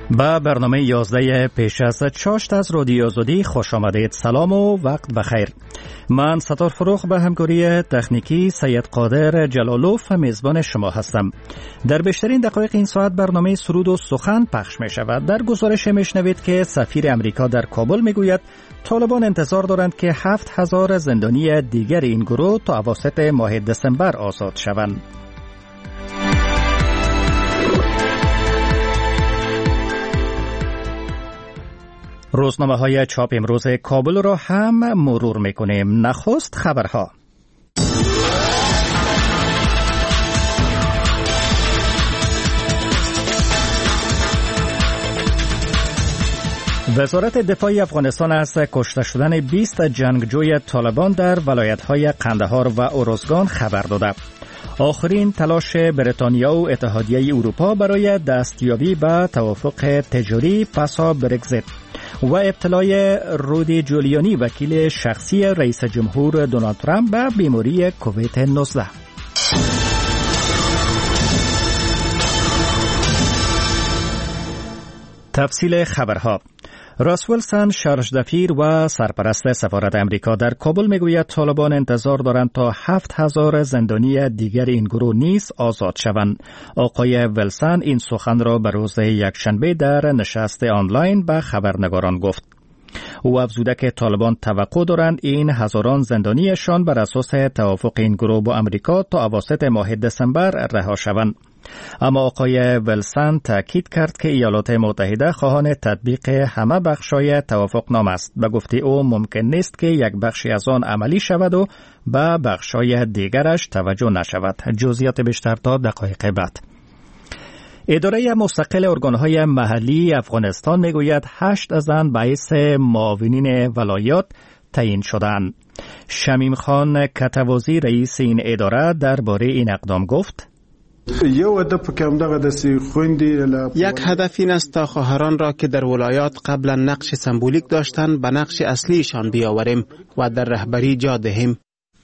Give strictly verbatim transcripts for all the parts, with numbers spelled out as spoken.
با برنامه یازده پیش از چاشت از رادیو آزادی خوش آمدید. سلام و وقت بخیر. من ستار فروخ به همکاری تکنیکی سید قادر جلالوف میزبان شما هستم. در بیشترین دقایق این ساعت برنامه سرود و سخن پخش می شود. در گزارش می شنوید که سفیر امریکا در کابل می گوید طالبان انتظار دارند که هفت هزار زندانی دیگر این گروه تا اواسط ماه دسامبر آزاد شوند. روزنامه های چاپ امروز کابل را هم مرور میکنیم. نخست خبرها. وزارت دفاع افغانستان از کشته شدن بیست جنگجوی طالبان در ولایت‌های قندهار و اروزگان خبر داده. آخرین تلاش بریتانیا و اتحادیه اروپا برای دستیابی به توافق تجاری پسا برگزیت و ابتلای رودی جولیانی وکیل شخصی رئیس جمهور دونالد ترامپ به بیماری کووید نوزده. تفصیل خبرها. راس ویلسون شارژدفیر و سرپرست سفارت امریکا در کابل میگوید طالبان انتظار دارند تا هفت هزار زندانی دیگر این گروه نیز آزاد شوند. آقای ویلسون این سخن را به روز یکشنبه در نشست آنلاین به خبرنگاران گفت. او افزوده که طالبان توقع دارند این هزاران زندانیشان بر اساس توافق این گروه با امریکا تا اواسط ماه دسامبر رها شوند. اما آقای ویلسون تاکید کرد که ایالات متحده خواهان تطبیق همه بخشای توافقنامه است. به گفته او ممکن نیست که یک بخشی از آن عملی شود و به بخشای دیگرش توجه نشود. جزئیات بیشتر تا دقایق بعد. اداره مستقل ارگانهای محلی افغانستان میگوید هشت زن باعث معاونین ولایات تعیین شدند. شمیم خان کتوازی رئیس این اداره درباره این اقدام گفت: یک هدف این است تا خواهران را که در ولایات قبلا نقش سمبولیک داشتند به نقش اصلیشان بیاوریم و در رهبری جا دهیم.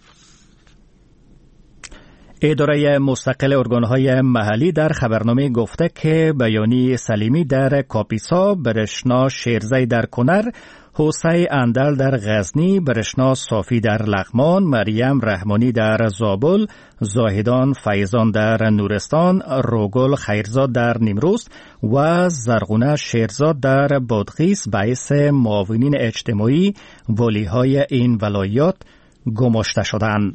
اداره مستقل ارگانهای محلی در خبرنامه گفته که بیانی سلیمی در کاپیسا، برشنا شیرزی در کنر، حوسی اندل در غزنی، برشنا صافی در لغمان، مریم رحمانی در زابل، زاهدان فیضان در نورستان، روگل خیرزاد در نیمروز و زرغونه شیرزاد در بادغیس باعث معاونین اجتماعی ولیهای این ولایات گماشته شدند.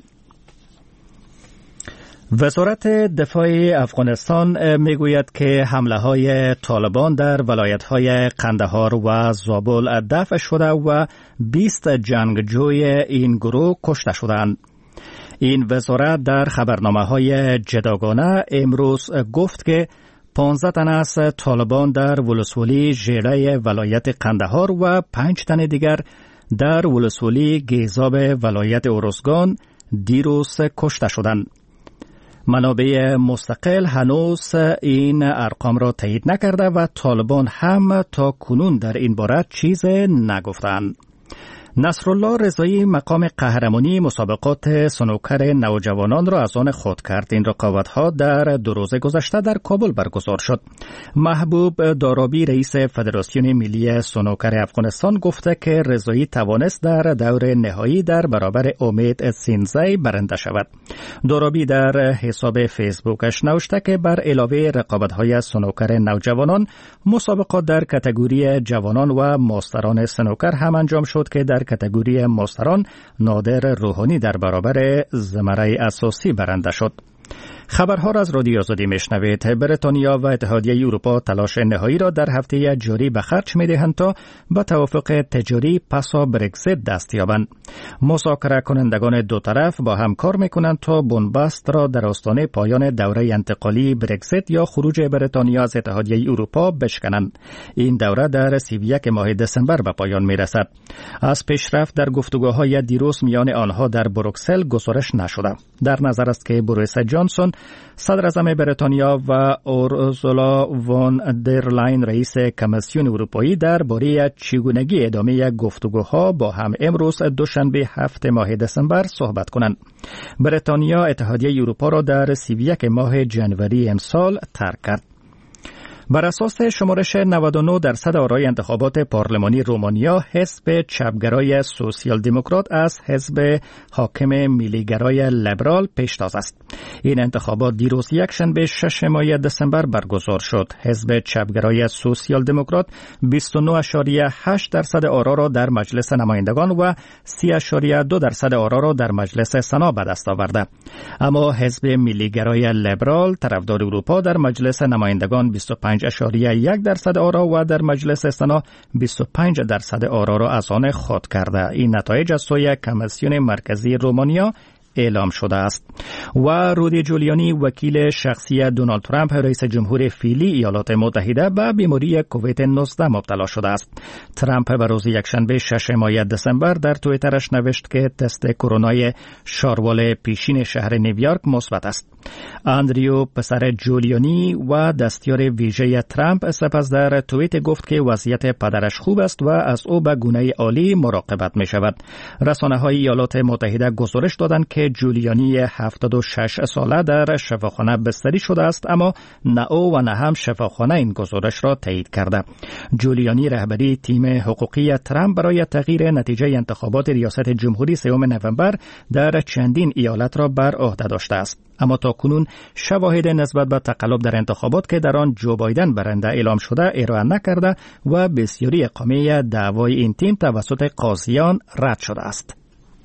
وزارت دفاع افغانستان میگوید که حمله های طالبان در ولایت های قندهار و زابل دفع شده و بیست جنگجوی این گروه کشته شدند. این وزارت در خبرنامه های جداگانه امروز گفت که پانزده تن از طالبان در ولسوالی ژیره ولایت قندهار و پنج تن دیگر در ولسوالی گیزاب ولایت اروزگان دیروز کشته شدند. منابع مستقل هنوز این ارقام را تایید نکرده و طالبان هم تا کنون در این باره چیز نگفتند. نصرالله رضایی مقام قهرمانی مسابقات سنوکر نوجوانان را از آن خود کرد. این رقابت‌ها در دو روز گذشته در کابل برگزار شد. محبوب دارابی رئیس فدراسیون ملی سنوکر افغانستان گفته که رضایی توانست در دور نهایی در برابر امید سینزی برنده شود. دارابی در حساب فیسبوکش نوشته که بر علاوه رقابت‌های سنوکر نوجوانان، مسابقات در کاتگوری جوانان و ماستران سنوکر هم انجام شد که در کاتگوری ماستران نادر روحانی در برابر زمره اساسی برنده شد. خبرها را از رادیو آزادی میشنوید. بریتانیا و اتحادیه اروپا تلاش نهایی را در هفته جاری به خرج می‌دهند تا به توافق تجاری پسا برگزیت دست یابند. مذاکره کنندگان دو طرف با هم کار می‌کنند تا بنبست را در آستانه پایان دوره انتقالی برگزیت یا خروج بریتانیا از اتحادیه اروپا بشکنند. این دوره در سی و یک ماه دسامبر به پایان می‌رسد. از پیشرفت در گفتگوهای دیروز میان آنها در بروکسل گزارش نشده. در نظر است که بوریس جانسون صدر اعظم بریتانیا و اورسولا وان در لاین رئیس کمیسیون اروپایی درباره چگونگی ادامه گفتگوها با هم امروز دوشنبه هفتم ماه دسامبر صحبت کنند. بریتانیا اتحادیه اروپا را در سی و یک ماه جنوری امسال ترک کرد. بر اساس شمارش نود و نه درصد آرای انتخابات پارلمانی رومانیا، حزب چپگرای سوسیال دموکرات از حزب حاکم میلیگرای لیبرال پیشتاز است. این انتخابات دیروز یکشنبه شش ماه دسامبر برگزار شد. حزب چپگرای سوسیال دموکرات بیست و نه ممیز هشت درصد آرا را در مجلس نمایندگان و سی ممیز دو درصد آرا را در مجلس سنا به دست آورده. اما حزب میلیگرای لیبرال طرفدار اروپا در مجلس نمایندگان بیست و پنج ممیز یک درصد آرا و در مجلس سنا بیست و پنج درصد آرا را از آن خود کرده. این نتایج از سوی کمیسیون مرکزی رومانیا اعلام شده است. و رودی جولیانی وکیل شخصی دونالد ترامپ رئیس جمهور فعلی ایالات متحده به بیماری کووید نوزده مبتلا شده است. ترامپ به روز یکشنبه شش ماه دسامبر در توییترش نوشت که تست کرونای شاروال پیشین شهر نیویورک مثبت است. اندریو پسر جولیانی و دستیار ویژه ترامپ سپس در توییت گفت که وضعیت پدرش خوب است و از او به گونه عالی مراقبت می شود. رسانه های ایالات متحده گزارش دادند که جولیانی هفتاد و شش ساله در شفاخانه بستری شده است، اما نه او و نه هم شفاخانه این گزارش را تایید کرده. جولیانی رهبری تیم حقوقی ترامپ برای تغییر نتیجه انتخابات ریاست جمهوری سوم نوامبر در چندین ایالت را بر عهده داشته است. اما تا کنون شواهد نسبت به تقلب در انتخابات که در آن جو بایدن برنده اعلام شده ارائه نکرده و بسیاری اقامه دعوای این تیم توسط قاضیان رد شده است.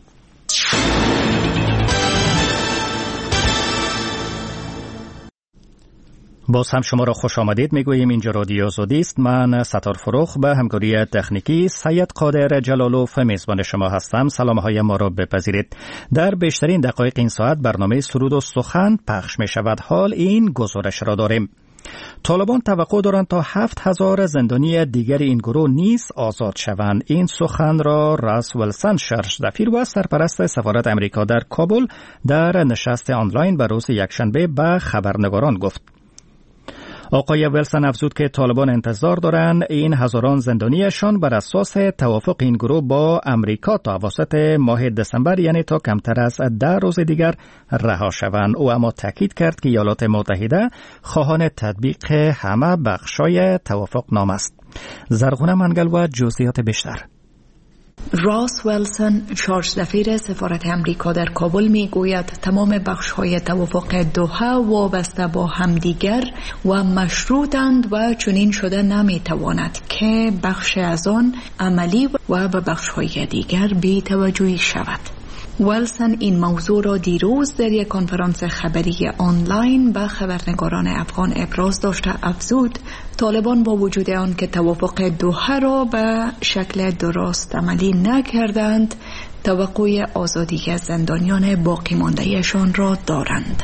باز هم شما را خوش آمدید میگوییم. اینجا رادیو زودی است. من ستار فروخ به همکاری تکنیکی سید قادر جلالوف میزبان شما هستم. سلام های ما را بپذیرید. در بیشترین دقایق این ساعت برنامه سرود و سخن پخش می شود. حال این گزارش را داریم. طالبان توقع دارند تا هفت هزار زندانی دیگر این گروه نیز آزاد شوند. این سخن را راس ولسن شرشدفیر و سرپرست سفارت امریکا در کابل در نشست آنلاین به روز یکشنبه به خبرنگاران گفت. آقای ولسن افزود که طالبان انتظار دارند این هزاران زندانیشان بر اساس توافق این گروه با امریکا تا اواسط ماه دسامبر، یعنی تا کمتر از ده روز دیگر رها شوند. او اما تاکید کرد که ایالات متحده خواهان تطبیق همه بخشای توافق نامه است. زرغونه منگل و جزئیات بیشتر. راس ولسن شارژدفیر سفارت امریکا در کابل می گوید تمام بخش‌های توافق دوحه وابسته با همدیگر و مشروطند و چنین شده نمی تواند که بخش از آن عملی و به بخش‌های دیگر بی توجهی شود. ولسن این موضوع را دیروز در یک کنفرانس خبری آنلاین به خبرنگاران افغان ابراز داشته. افزود طالبان با وجود آن که توافق دوحه را به شکل درست عملی نکردند، توقع آزادی از زندانیان باقی مانده‌شان را دارند.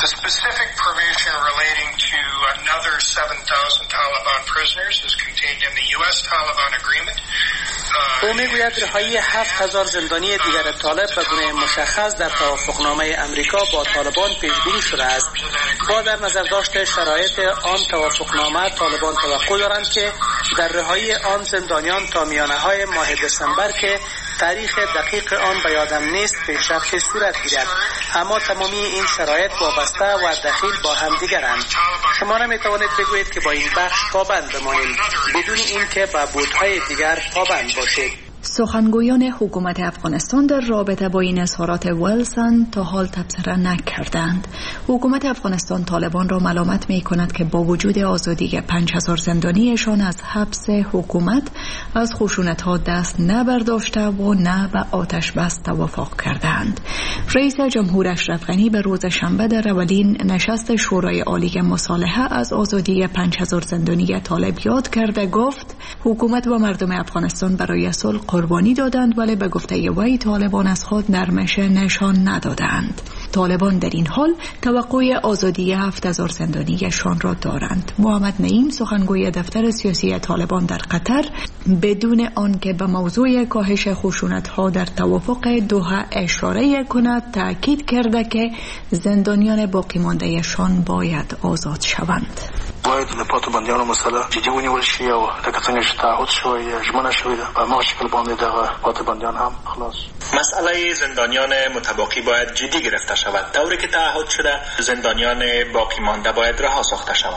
او میگوید رهایی هفت هزار زندانی دیگر طالب به گونه مشخص در توافقنامه امریکا با طالبان پیش بینی شده است. با در نظر داشت شرایط آن توافقنامه، طالبان توقع دارند که در رهایی آن زندانیان تا میانه های ماه دسامبر که تاریخ دقیق آن به یادم نیست پیشرفت صورت گیرد. اما تمامی این شرایط وابسته و دخیل با هم دیگرند. شما نمیتوانید بگویید که با این بخش پابند بمانیم بدون اینکه به بودهای دیگر پابند باشید. سخنگویان حکومت افغانستان در رابطه با این اظهارات ولسن تا حال تبصره نکردند. حکومت افغانستان طالبان را ملامت می کند که با وجود آزادی پنج هزار زندانیشان از حبس حکومت از خشونت‌ها دست نبرداشته و نه به آتش بس توافق کردند. رئیس جمهور اشرف غنی به روز شنبه در اولین نشست شورای عالی مصالحه از آزادی پنج هزار زندانی طالب یاد کرده گفت حکومت و مردم افغانستان برای صلح قربانی دادند، ولی به گفته وی طالبان از خود نرمش نشان ندادند. طالبان در این حال توقع آزادی هفت هزار زندانیشان را دارند. محمد نعیم سخنگوی دفتر سیاسی طالبان در قطر بدون آنکه به موضوع کاهش خشونت‌ها در توافق دوحه اشاره کند تاکید کرده که زندانیان باقی مانده‌شان باید آزاد شوند. باید د بندیانو مسله جدي ونیول شي او لکه څنګه چې تعهد شوی ژمنه شوې ده په هماغه شکل باندې دغه پاتې بندیان هم خلاص. مسئله زندانیان متباقی باید جدی گرفته شود. طوری که تعهد شده زندانیان باقی مانده باید رها ساخته شوند.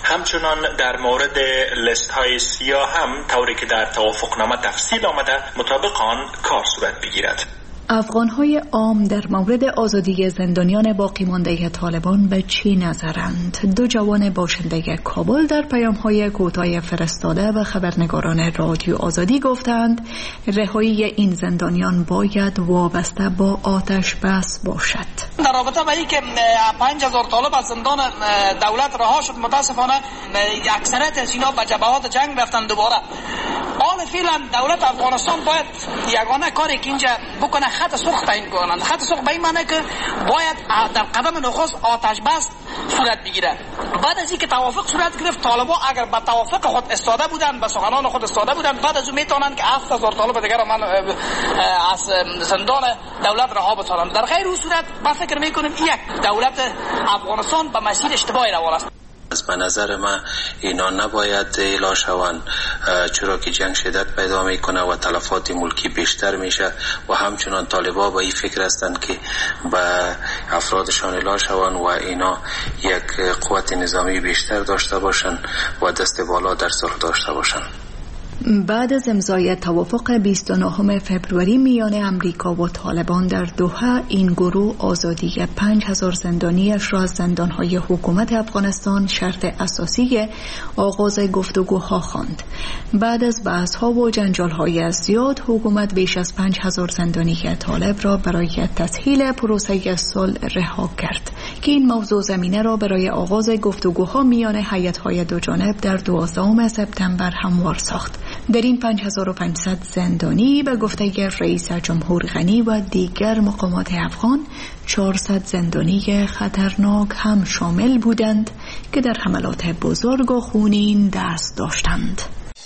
همچنان در مورد لیست های سیاه هم طوری که در توافقنامه تفصیل آمده مطابق آن کار صورت بگیرد. افغان‌های عام در مورد آزادی زندانیان باقی مانده طالبان به چی نظرند؟ دو جوان باشنده کابل در پیام‌های کوتاه فرستاده و خبرنگاران رادیو آزادی گفتند رهایی این زندانیان باید وابسته با آتش بس باشد. در رابطه با اینکه پنج هزار طالب از زندان دولت رها شد، متاسفانه اکثریت از اینا به جبهات جنگ رفتن دوباره. حال فعلا دولت افغانستان باید یگانه کاری که اینجا بکنه خط سرخ تعیین کنند. خط سرخ به این معنی که باید در قدم نخست آتش بس صورت بگیره. بعد از اینکه توافق صورت گرفت، طالبان اگر به توافق خود استاده بودند، به سخنان خود استاده بودند، بعد از اون میتونند که هفت هزار طالب دیگر من از زندان دولت رها بسازند. در غیر این صورت ما فکر میکنیم یک دولت افغانستان به مسیر اشتباهی روان است. از به نظر من اینا نباید اعلا شوند، چرا که جنگ شدت پیدا میکنه و تلفات ملکی بیشتر میشه و همچنان طالبا با این فکر هستند که به افرادشان اعلا شوند و اینا یک قوت نظامی بیشتر داشته باشند و دست بالا در صلح داشته باشند. بعد از امضای توافق بیست و نهم فوریه میان امریکا و طالبان در دوحه، این گروه آزادی پنج هزار زندانیش را از زندانهای حکومت افغانستان شرط اساسی آغاز گفتگوها خواند. بعد از بحث‌ها و جنجال‌های زیاد، حکومت بیش از پنج هزار زندانی طالب را برای تسهیل پروسه صلح رها کرد که این موضوع زمینه را برای آغاز گفتگوها میان هیئت‌های دو جانب در دوازدهم سپتامبر هموار ساخت. در این پنج هزار و پانصد زندانی به گفته رئیس جمهور غنی و دیگر مقامات افغان، چهارصد زندانی خطرناک هم شامل بودند که در حملات بزرگ و خونین دست داشتند.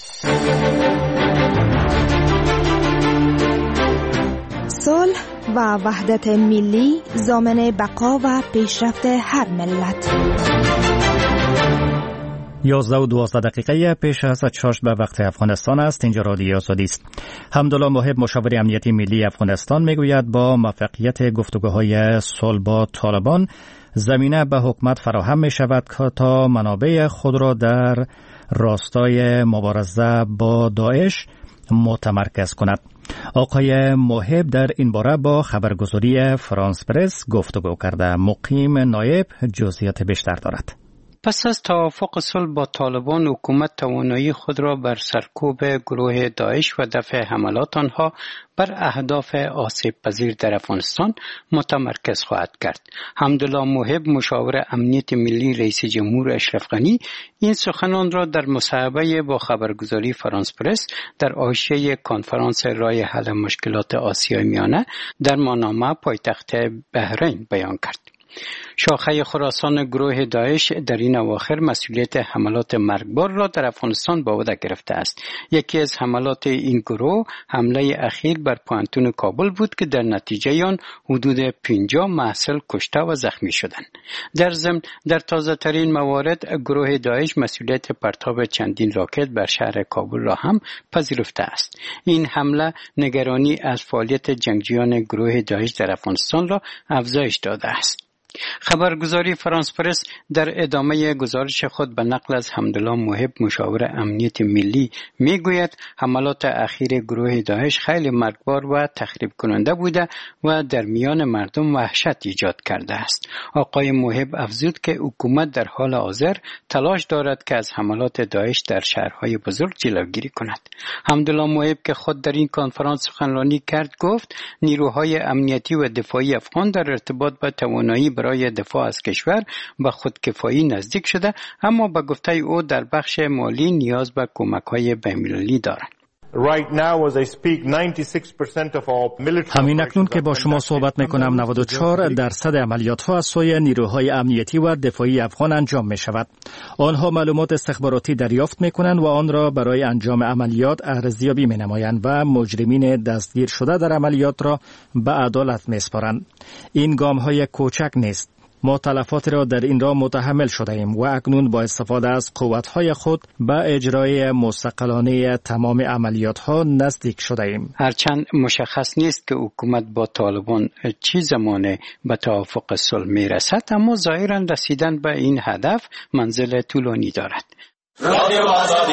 صلح و وحدت ملی ضامن بقا و پیشرفت هر ملت. یازده و دوازده دقیقه پیش از چاشت به وقت افغانستان است. اینجا رادیو آزادی است. حمدالله محب، مشاور امنیتی ملی افغانستان، میگوید با موفقیت گفتگوهای صلح با طالبان زمینه به حکومت فراهم می شود که تا منابع خود را در راستای مبارزه با داعش متمرکز کند. آقای محب در این باره با خبرگزاری فرانس پرس گفتگو کرده. مقیم نایب جزئیات بیشتر دارد. پس از توافق صلح با طالبان، حکومت توانایی خود را بر سرکوب گروه داعش و دفع حملات آنها بر اهداف آسیب پذیر در افغانستان متمرکز خواهد کرد. حمدالله محب، مشاور امنیت ملی رئیس جمهور اشرف غنی، این سخنان را در مصاحبه با خبرگزاری فرانس پرس در حاشیه کنفرانس رای حل مشکلات آسیای میانه در مانامه پایتخت بحرین بیان کرد. شاخه خراسان گروه داعش در این اواخر مسئولیت حملات مرگبار را در افغانستان به عهده گرفته است. یکی از حملات این گروه حمله اخیر بر پوانتون کابل بود که در نتیجه آن حدود پنجاه محصل کشته و زخمی شدند. در ضمن در تازه ترین موارد گروه داعش مسئولیت پرتاب چندین راکت بر شهر کابل را هم پذیرفته است. این حمله نگرانی از فعالیت جنگجویان گروه داعش در افغانستان را افزایش داده است. خبرگزاری فرانس پرس در ادامه گزارش خود به نقل از حمدالله محب، مشاور امنیت ملی، میگوید حملات اخیر گروه داعش خیلی مرگبار و تخریب کننده بوده و در میان مردم وحشت ایجاد کرده است. آقای محب افزود که حکومت در حال حاضر تلاش دارد که از حملات داعش در شهرهای بزرگ جلوگیری کند. حمدالله محب که خود در این کنفرانس سخنرانی کرد گفت نیروهای امنیتی و دفاعی افغان در ارتباط با توانایی برای دفاع از کشور به خودکفایی نزدیک شده، اما به گفته او در بخش مالی نیاز به کمک‌های بین‌المللی دارند. همین اکنون که با شما صحبت میکنم نود و چهار درصد عملیات ها از سوی نیروهای امنیتی و دفاعی افغان انجام می شود. آنها معلومات استخباراتی دریافت می کنند و آن را برای انجام عملیات ارزیابی می نمایند و مجرمین دستگیر شده در عملیات را به عدالت می سپارند. این گام های کوچک نیست. ما تلفات را در این راه متحمل شده ایم و اکنون با استفاده از قوت‌های خود به اجرای مستقلانه تمام عملیات‌ها نزدیک شده ایم. هرچند مشخص نیست که حکومت با طالبان چه زمانه به توافق صلح میرسد، اما ظاهراً رسیدن به این هدف منزل طولانی دارد. رادیو آزادی.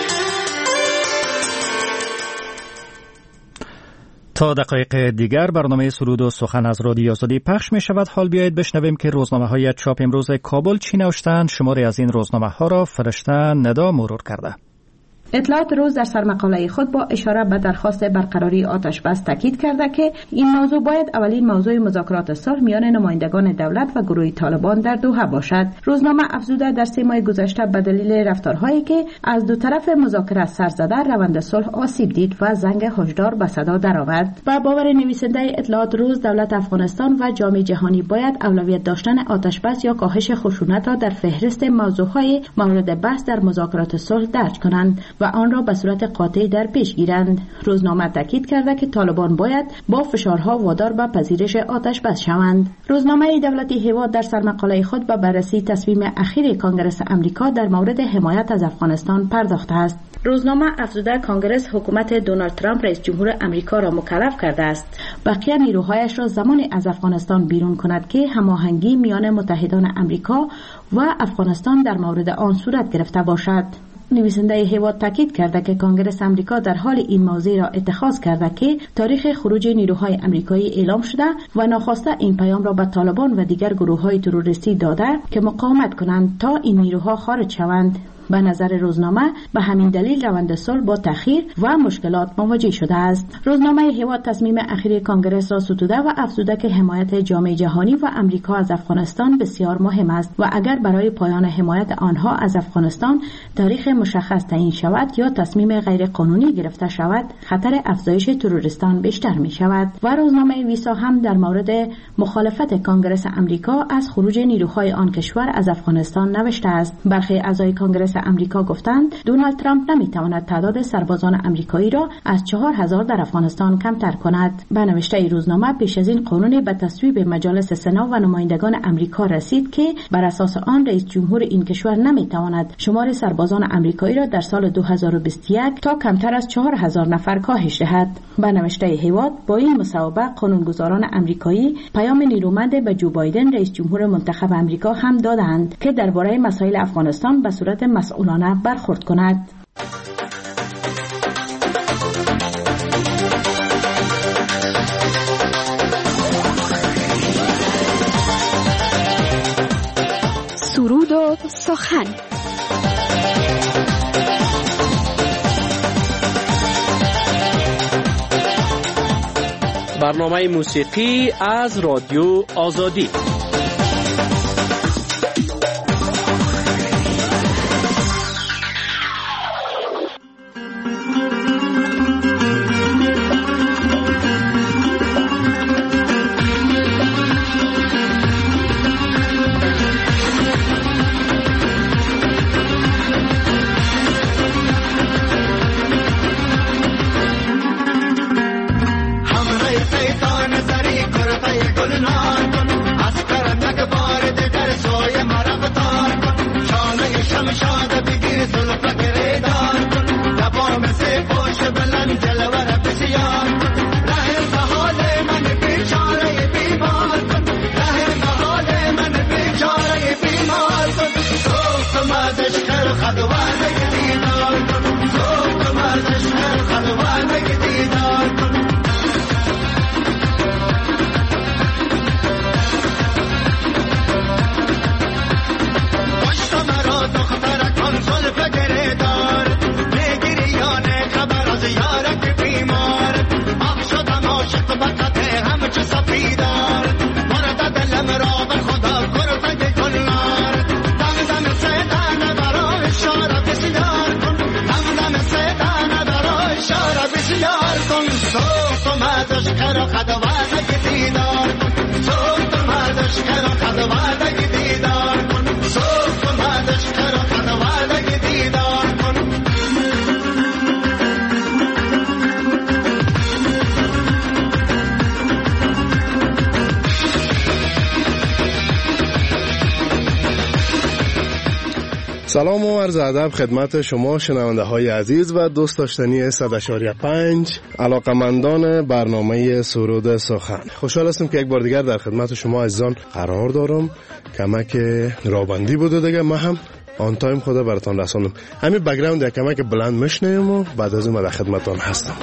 تا دقایق دیگر برنامه سرود و سخن از رادیو آزادی پخش می شود. حال بیایید بشنویم که روزنامه های چاپ امروز کابل چی نوشتند. شماری از این روزنامه ها را فرشته ندا مرور کرده. اطلاعات روز در سرمقاله خود با اشاره به درخواست برقراری آتش بس تاکید کرده که این موضوع باید اولین موضوع مذاکرات صلح میان نمایندگان دولت و گروه طالبان در دوحه باشد. روزنامه افزوده در سه ماه گذشته به دلیل رفتارهایی که از دو طرف مذاکره سر زده روند صلح آسیب دید و زنگ هشدار به صدا درآورد. با باور نویسنده اطلاعات روز، دولت افغانستان و جامعه جهانی باید اولویت داشتن آتش بس یا کاهش خشونت را در فهرست موضوعهای مورد بحث در مذاکرات صلح درج کنند و آن را به صورت قاطع در پیش گیرند. روزنامه تاکید کرده که طالبان باید با فشارها وادار به پذیرش آتش بس شوند. روزنامه دولتی هیواد در سرمقاله خود به بررسی تصمیم اخیر کانگرس امریکا در مورد حمایت از افغانستان پرداخته است. روزنامه افزوده کانگرس حکومت دونالد ترامپ رئیس جمهور امریکا را مکلف کرده است بقیه نیروهایش را زمانی از افغانستان بیرون کند که هماهنگی میان متحدان امریکا و افغانستان در مورد آن صورت گرفته باشد. نویسنده هیواد تاکید کرده که کانگرس امریکا در حال این موضوع را اتخاذ کرده که تاریخ خروج نیروهای امریکایی اعلام شده و ناخواسته این پیام را به طالبان و دیگر گروه‌های تروریستی داده که مقاومت کنند تا این نیروها خارج شوند. به نظر روزنامه به همین دلیل روند صلح با تأخیر و مشکلات مواجه شده است. روزنامه هیواد تصمیم اخیر کانگرس را ستوده و افزوده که حمایت جامعه جهانی و امریکا از افغانستان بسیار مهم است و اگر برای پایان حمایت آنها از افغانستان تاریخ مشخص تعیین شود یا تصمیم غیر قانونی گرفته شود، خطر افزایش تروریستان بیشتر می شود. و روزنامه ویسا هم در مورد مخالفت کانگرس امریکا از خروج نیروهای آن کشور از افغانستان نوشته است. برخی اعضای کانگرس امریکا گفتند دونالد ترامپ نمیتواند تعداد سربازان امریکایی را از چهار هزار در افغانستان کمتر کند. به نوشته روزنامه پیش از این قانون به تصویب مجالس سنا و نمایندگان امریکا رسید که بر اساس آن رئیس جمهور این کشور نمیتواند شمار سربازان امریکایی را در سال دو هزار و بیست و یک تا کمتر از چهار هزار نفر کاهش دهد. به نوشته هیواد با این مصوبه قانونگذاران امریکایی پیام نیرومند به جو بایدن رئیس جمهور منتخب امریکا هم دادند که درباره مسائل افغانستان به صورت مسئولانه برخورد کند. سرود و سخن. برنامه موسیقی از رادیو آزادی. سلام و عرض ادب خدمت شما شنونده های عزیز و دوست داشتنی صد و پنج علاقمندان برنامه سرود سخن. خوشحال هستم که یک بار دیگر در خدمت شما عزیزان قرار دارم. کمک رابندی بوده دیگه، ما هم آن تایم خدا براتان رساندم. همین بک‌گراند یک کمک بلند میشنیم و بعد از اون در خدمتتان هستم.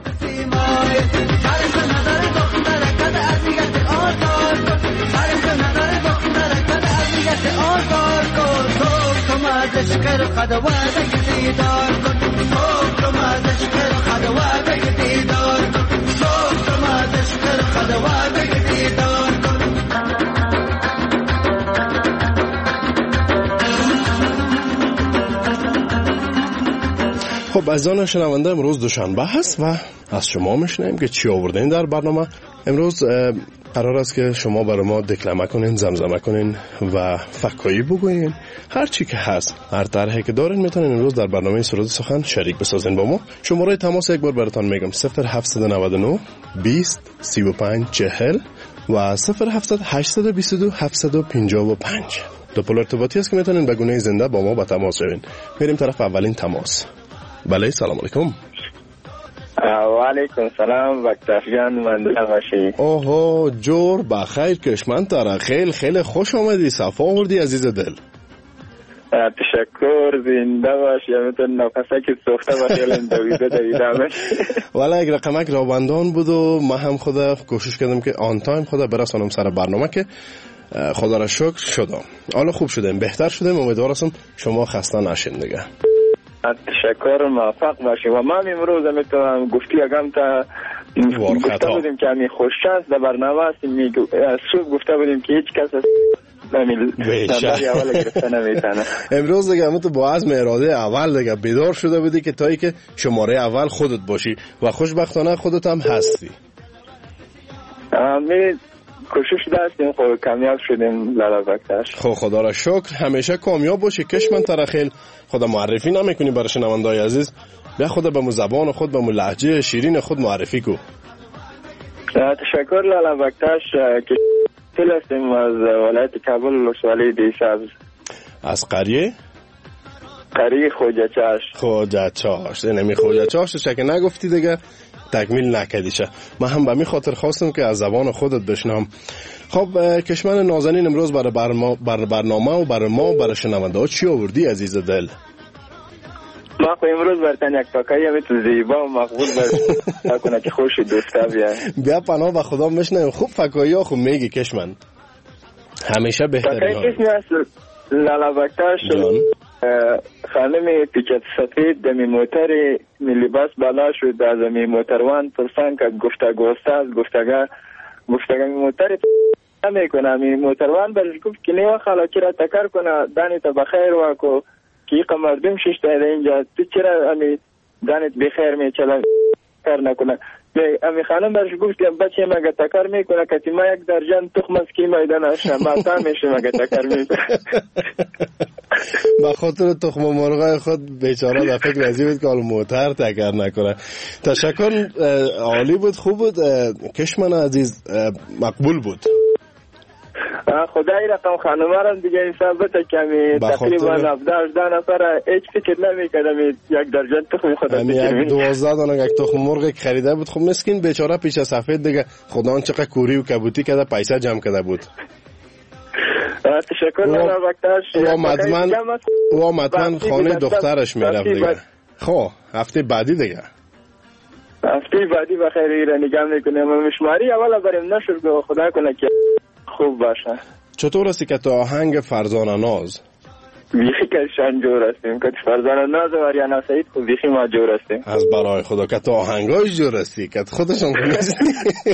اشکر خدوات دیدار کن تو از اشکر خدوات دیدار کن تو از اشکر خدوات دیدار کن. خب عزیزان شنونده، امروز دوشنبه هست و از شما میشنیم که چی آوردین در برنامه. امروز قرار است که شما برای ما دکلمه کنین، زمزمه کنین و فکایی بگوین. هر چی که هست، هر طرحی که دارین میتونین امروز در برنامه سرود سخن شریک بسازین با ما. شماره تماس یک بار براتون میگم: صفر هفت نه نه بیست سی و پنج چهل و صفر هفت هشت دو دو هفت پنج پنج. دو پل ارتباطی است که میتونین به گونه زنده با ما به تماس شوین. میریم طرف اولین تماس. بله، سلام علیکم. و علیکم سلام وقتافیان مندل باشی. اوه جور بخیر کشمن تره. خیلی خیلی خوش آمدی، صفا آوردی عزیز دل. تشکر، زنده باشی. میتون نفسه که سوخته باشی الان دویده دویده همش. والا یک رقمک رابندان بود و ما هم خدا کوشش کردم که آن تایم خدا برسانم سر برنامه که خدا را شکر شدم. حالا خوب شدیم، بهتر شدیم. امیدوارم شما خسته نشین دیگه. تشکر، موفق باشی. و ما امروز میتونم گفتی اگم تا گفته بودیم که همی خوش است در برنامه است. صبح گفته بودیم که هیچ کس از نمبری اول گرفته نمیتونه. امروز دیگه همون تو با عزم اراده اول دیگه بیدار شده بودی که تایی که شماره اول خودت باشی و خوشبختانه خودت هم هستی. می کوشش داشتیم، خب کامیاب شدیم لالابکتاش. خب خدا را شکر. همیشه کامیاب باشی. کشمن ترخیل خدا معرفی نمیکنی برای شنونده‌های عزیز؟ بیا خدا به مو زبان خود، به مو لهجه شیرین خود معرفی کو. تشکر لالابکتاش. که تل هستیم از ولایت کابل، ولسوالی دیساز. از قریه؟ قریه خوجه چاش. خوجه چاش. نمی خوجه چاش چه که نگفتی دیگه تکمیل نکدیشه. من هم به می خاطر خواستم که از زبان خودت بشنم. خب کشمن نازنین، امروز برای برما بر برنامه و برای ما برای شنونده ها چی آوردی عزیز دل؟ ما خو امروز برتن یک تاکایی همی تو زیبا و مقبول برد کنه که خوش دوسته بیا بیا پناه به خدا مشنیم. خوب فکایی ها خوب میگی کشمن، همیشه بهتری ها. تاکایی کسی هست لالابکتاش خانم پیچت سفید دمی موتر می لباس بالا شد از می موتروان پرسان که گفته گوسته از گفتگه گفتگه می موتر نمی کنه. می موتروان برش گفت که نیو خالا چرا تکر کنه دانی تا بخیر واکو که ایقا مردم ششته اینجا تو چرا امی دانت بخیر می چلا کر نکنه. امی خانم برش گفت که بچه مگه تکر میکنه که ما یک درجن تخم از کی میدن اشنا ماتا میشه مگه تکر میکنه. به خاطر تخم مرغای خود بیچاره در فکر ازی بود که حال موتر تکر نکنه. تشکر، عالی بود، خوب بود. کشمن عزیز مقبول بود. خدای رقم خانمه را دیگه این ثابته که همی تقریبا هفده هجده نفر هیچ فکر نمی کردم یک درجن تخم خدا همی یک دوازده دانه یک تخم مرغ خریده بود. خب مسکین بیچاره پیش سفید دیگه خدا آن چقدر کوری و کبوتی کرده پیسه جمع کرده بود. تشکر لنا وقتاش. و مدمن و مدمن خانه دخترش میرفت دیگه. خب هفته بعدی دیگه هفته بعدی بخیر ایره نگم میکنیم و مشماری اولا بریم نشر که خدا کنه که خوب باشه. چطور هستی که تو آهنگ فرزانه ناز؟ بیخی که شان جور هستیم که فرزانه ناز و آریانا سعید خود بیخی ما جور هستیم. از برای خدا که تو آهنگاش جور هستی که خودشون کنیستی.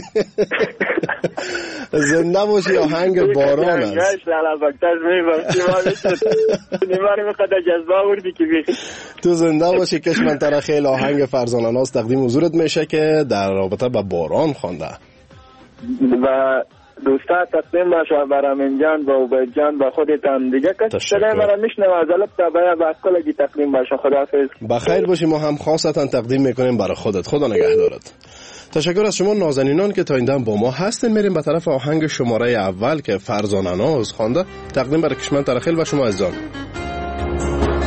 زنده باشی. آهنگ باران است. آهنگاش لالا بکتاش میباشی ما بشت نیماری میخواد جذبه آوردی که بیخی. تو زنده باشی کشمن تره. خیلی آهنگ فرزانه ناز تقدیم حضورت میشه که در رابطه با باران خوانده و دوستا تقدیم باشه برامین جان و عبید جان و خودت هم دیگه کسی صدای مرا میشنه و از الب تا باید با کلگی تقدیم باشه. خداحافظ. بخیر باشی. ما هم خاصتا تقدیم میکنیم برای خودت. خدا نگهدارت. تشکر از شما نازنینان که تا این دم با ما هستین. میریم به طرف آهنگ شماره اول که فرزانه ناز خوانده تقدیم برای کشمن ترخیل و شما عزیزان.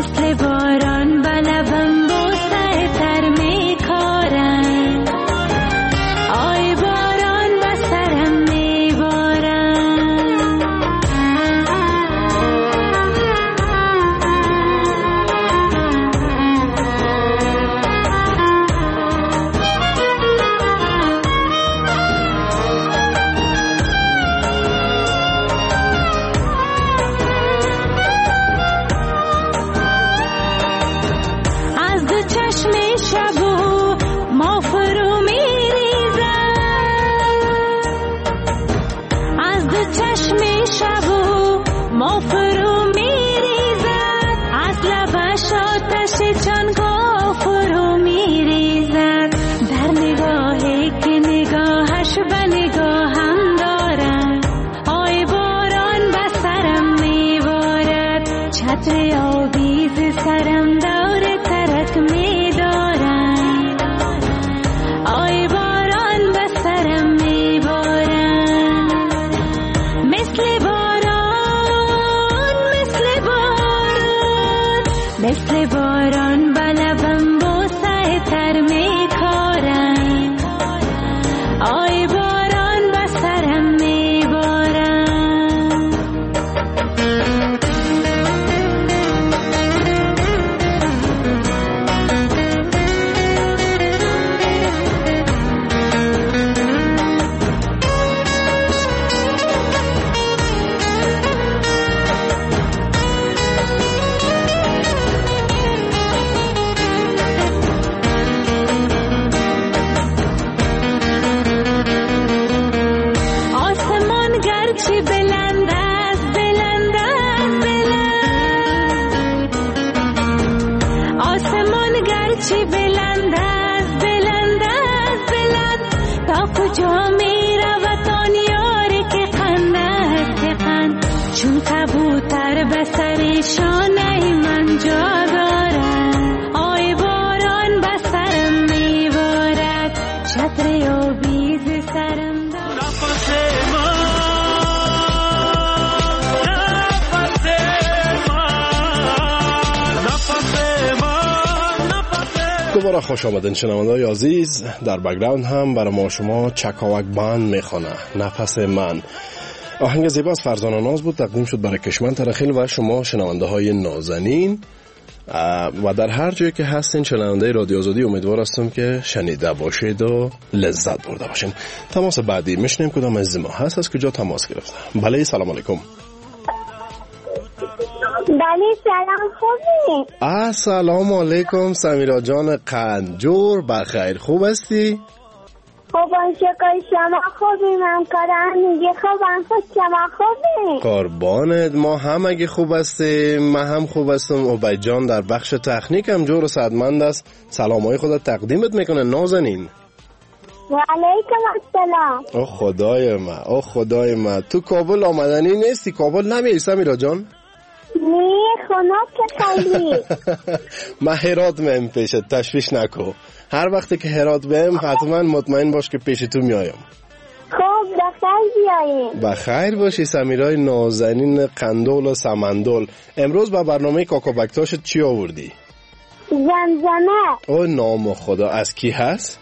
مثل باران به لبم بوسه تر میکارن آی باران به سرم میبارن دوباره خوش آمدین شنونده‌های عزیز. در بک‌گراند هم برای ما شما چکاوک بند میخونه نفس من. آهنگ زیبا از فرزانه ناز بود، تقدیم شد برای کشمن ترخیل و شما شنونده‌های نازنین و در هر جایی که هستین شنونده رادیو آزادی. امیدوار هستم که شنیده باشید و لذت برده باشین. تماس بعدی میشنیم کدام از ما هست، از کجا تماس گرفته؟ بله سلام علیکم. بله سلام خوبی؟ السلام علیکم سمیرا جان قنجور، بخیر خوب هستی؟ خوبم شکر، شما خوبی؟ من کارم میگه خوبم، خود شما خوبی؟ قربانت، ما هم اگه خوب هستیم من هم خوب هستم. عبید جان در بخش تکنیک هم جور و صدمند است، سلامای خودت تقدیمت میکنه نازنین. و علیکم السلام. او خدای من، او خدای من، تو کابل آمدنی نیستی؟ کابل نمیای سمیرا جان؟ نه خونات که خیلی من هرات میم پیشت، تشویش نکو. هر وقتی که هرات بهم حتما مطمئن باش که پیش تو میایم. خوب بخیر بیاییم. بخیر باشی سمیرای نازنین قندول و سمندول. امروز با برنامه کاکابکتاشت چی آوردی؟ زمزمه. او نام خدا، از کی هست؟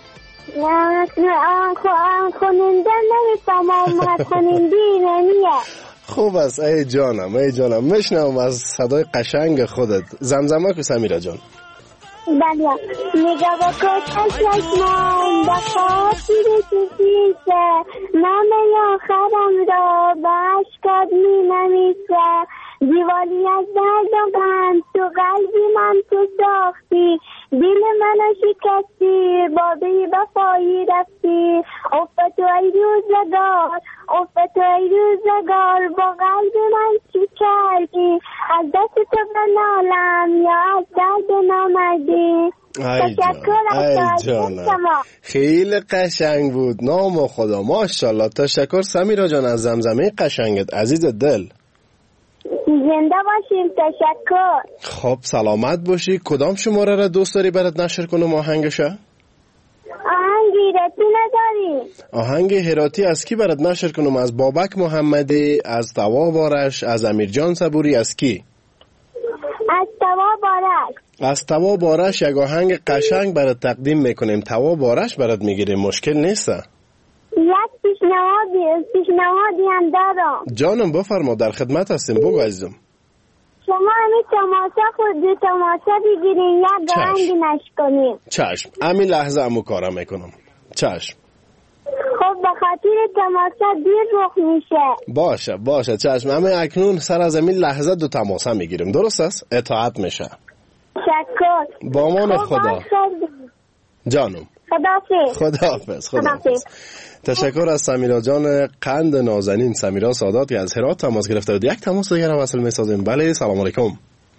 خوننده نمیفهمم، خوننده نمیه. خوب است ای جانم ای جانم، میشنم از صدای قشنگ خودت. زمزمه کو سمیرا جان. بله نگاه بکن چشمان با خاطر چیزیسه، نام آخرم را به عشقات می نمیسه، دیوالی از درد و غم تو قلبی من تو ساختی، دل منو شکستی، با بی وفایی رفتی، افت ای روزگار افت ای روزگار، با قلب من چی کردی، از دست تو بنالم یا از درد نامدی. تشکر از شما، خیلی قشنگ بود. نام خدا ماشاءالله. تشکر سمیرا جان از زمزمه قشنگت عزیز دل. زنده باشیم. تشکر. خب سلامت باشی. کدام شماره را دوست داری برات نشر کنم آهنگشه؟ آهنگ هراتی نداری؟ آهنگ هراتی از کی برات نشر کنم؟ از بابک محمدی، از طوا بارش، از امیرجان صبوری، از کی؟ از توا بارش. از توا بارش یک آهنگ قشنگ برات تقدیم میکنیم. توا بارش برات میگیریم، مشکل نیست. یک پیشنهادی پیشنهادی هم دارم. جانم بفرما، در خدمت هستیم، بگو عزیزم. شما همین تماسا خود دو تماسا بگیرین، یک آهنگی نشکنیم. چشم، همین لحظه همو کارم میکنم. چشم. خب به خاطر تماسا دیر رخ میشه. باشه باشه چشم، همین اکنون سر از همین لحظه دو تماسا میگیریم، درست است؟ اطاعت میشه. شکر. با امان خدا. جانم. خداحافظ. خداحافظ. خداحافظ. تشکر از سمیرا جان قند نازنین، سمیرا سادات که از هرات تماس گرفته بود. یک تماس دیگر رو وصل میسازیم. بله سلام علیکم.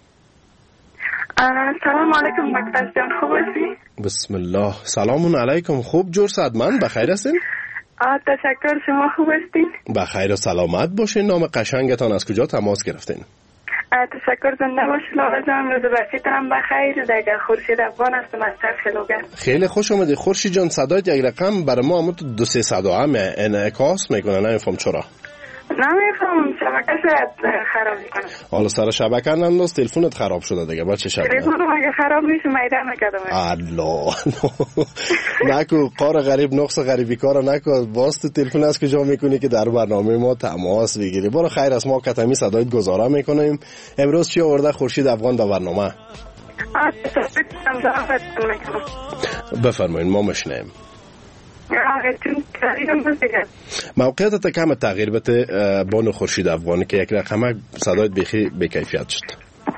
سلام علیکم دکتر جان، خوب هستی؟ بسم الله. سلام علیکم. خوب جور صدمن بخیر هستین؟ تشکر، شما خوب هستین؟ بخیر و سلامت باشین. نام قشنگتان از کجا تماس گرفتین؟ تشکر، زنده باشی لاله جان. روز بخیرتان بخیر. دیگه خورشید افغان هستم از چرخ لوگر. خیلی خوش اومدی خورشید جان. صدایت یک رقم برای ما همون دو سه صدا هم انعکاس میکنه، نمیفهم چرا. نمیفهم، شبکه شاید خراب میکنه. حالا سر شبکه ننداز، تلفنت خراب شده دیگه، با چه شبکه؟ تلفنم اگه خراب میشه میده نکردم. الله نکو قار غریب نقص غریبی کارو نکو. واسط تلفن از کجا میکنی که در برنامه ما تماس بگیری؟ برو خیر از ما کتمی صدایت گزارا میکنیم. امروز چی آورده خورشید افغان در برنامه؟ بفرمایید ما مشنیم. موقعیت کم تغییر بده بانو خورشید افغانی که یک رقمه صدایت بخی بکیفیت شد.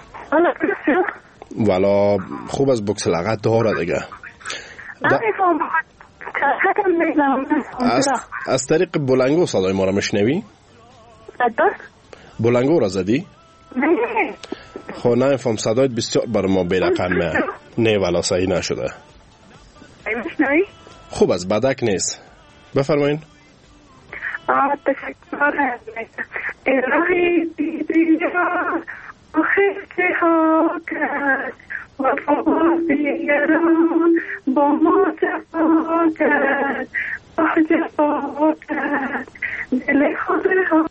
والا خوب از بکس لغت داره دیگه. از, از طریق بلنگو صدای ما را مشنوی؟ بلنگو را زدی؟ خب نمیفهم، صدایت بسیار برای ما بیرقمه. نه والا صحیح نشده. مشنوی؟ خوب از بدک نیست. بفرمایین. آه تشکر. الهی دیدی را آخر ها کرد وفا دیگران با ما جفا کرد با جفا کرد دل خود ها.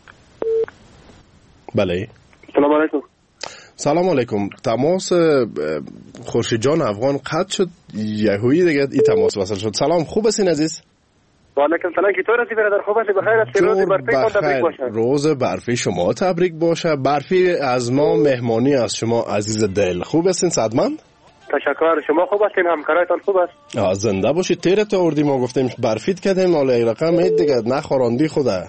بله سلام علیکم. سلام علیکم. تماس خورشید جان افغان قطع شد، یهویی دیگه ای تماس وصل شد. سلام، خوب هستین عزیز؟ وعلیکم سلام. چطور هستی برادر؟ خوب هستی؟ بخیر هستی؟ روز برفی تان تبریک باشه. روز برفی شما تبریک باشه. برفی از ما مهمانی از شما عزیز دل. خوب هستین صدمند؟ تشکر. شما خوب هستین؟ همکارایتان خوب است؟ زنده باشید. تیرت آوردیم ما گفتیم برفیت کردیم، حالا ای رقم اید دیگه نخوراندی خوده.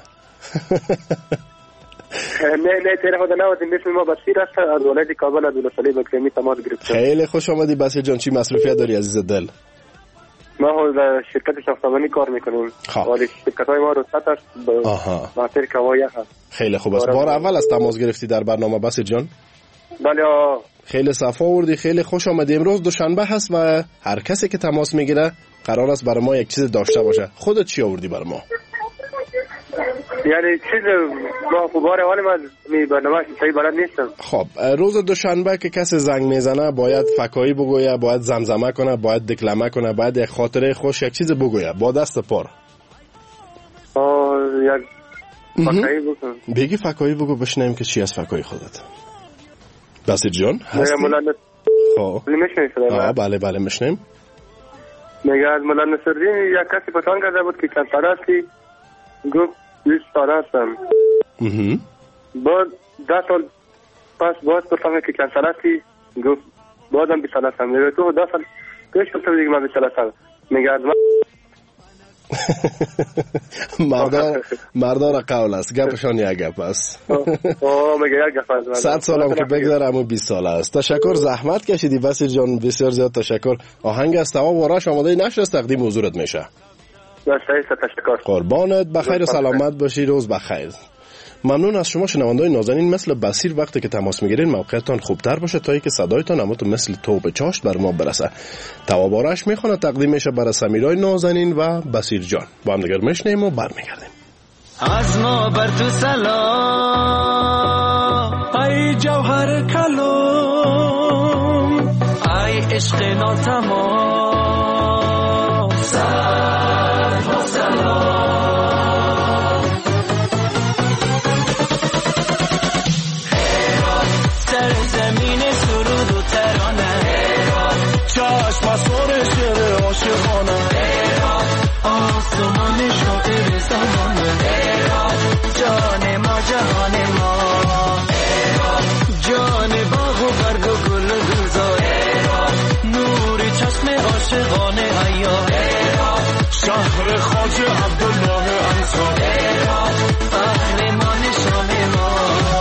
نه نه تیره خود نوازیم. اسم ما بسیر است، از ولایت کابل عبدالسلیم اکرمی تماس گرفتم. خیلی خوش آمدی بسیر جان. چی مصروفیت داری عزیز دل؟ ما در شرکت ساختمانی کار میکنیم. ولی شرکت های ما رخصت است به خاطر هوایی هست. خیلی خوب است. بار اول از تماس گرفتی در برنامه بسیر جان؟ بله. خیلی صفا آوردی، خیلی خوش آمدی. امروز دوشنبه هست و هر کسی که تماس میگیره قرار است برای ما یک چیز داشته باشه. خودت چی آوردی برای ما؟ یعنی چیز ما خوباره حالی من می برنامه صحیح بلد نیستم. خب روز دوشنبه که کسی زنگ میزنه باید فکایی بگویه، باید زمزمه کنه، باید دکلمه کنه، باید یک خاطره خوش یک چیز بگویه با دست پر. آه یک فکایی بگو. بگی فکایی بگو بشنیم که چی از فکایی خودت. بسیر جان هستی؟ خب میشنیم. بله بله میشنیم. میگه از مولا نصرالدین یک کسی پسان کرده بود که چند سال هستی، گفت بیست سال هستم. بعد ده سال پس باز پرسان که چند سال هستی، گفت بازم بیست سال هستم. میگه تو ده سال پیش پرسان دیگه من بیست سال هستم. میگه از من مردار مردار قول است، گپشان یک گپ است. آه میگه یک گپ است. صد سال هم که بگذره همون بیست سال است. تشکر، زحمت کشیدی بسیر جان، بسیار زیاد تشکر. آهنگ از تمام وراش آماده نشد، تقدیم حضورت میشه. تشکر. قربانت، بخیر و سلامت باشی. روز بخیر. ممنون از شما شنوندای نازنین. مثل بسیر وقتی که تماس میگیرین موقعیتان خوبتر باشه تا اینکه صدایتان همون مثل توپ چاشت بر ما برسه. توابارش میخونه تقدیم میشه برای سمیرای نازنین و بسیر جان. با هم دیگر میشنیم و برمیگردیم. از ما بر تو سلام ای جوهر کلام، ای عشق ناتمام، سلام و سلام. سر زمین سرود عاشقانه ایار شهر خواجه عبدالله انصار فخر ما نشان ما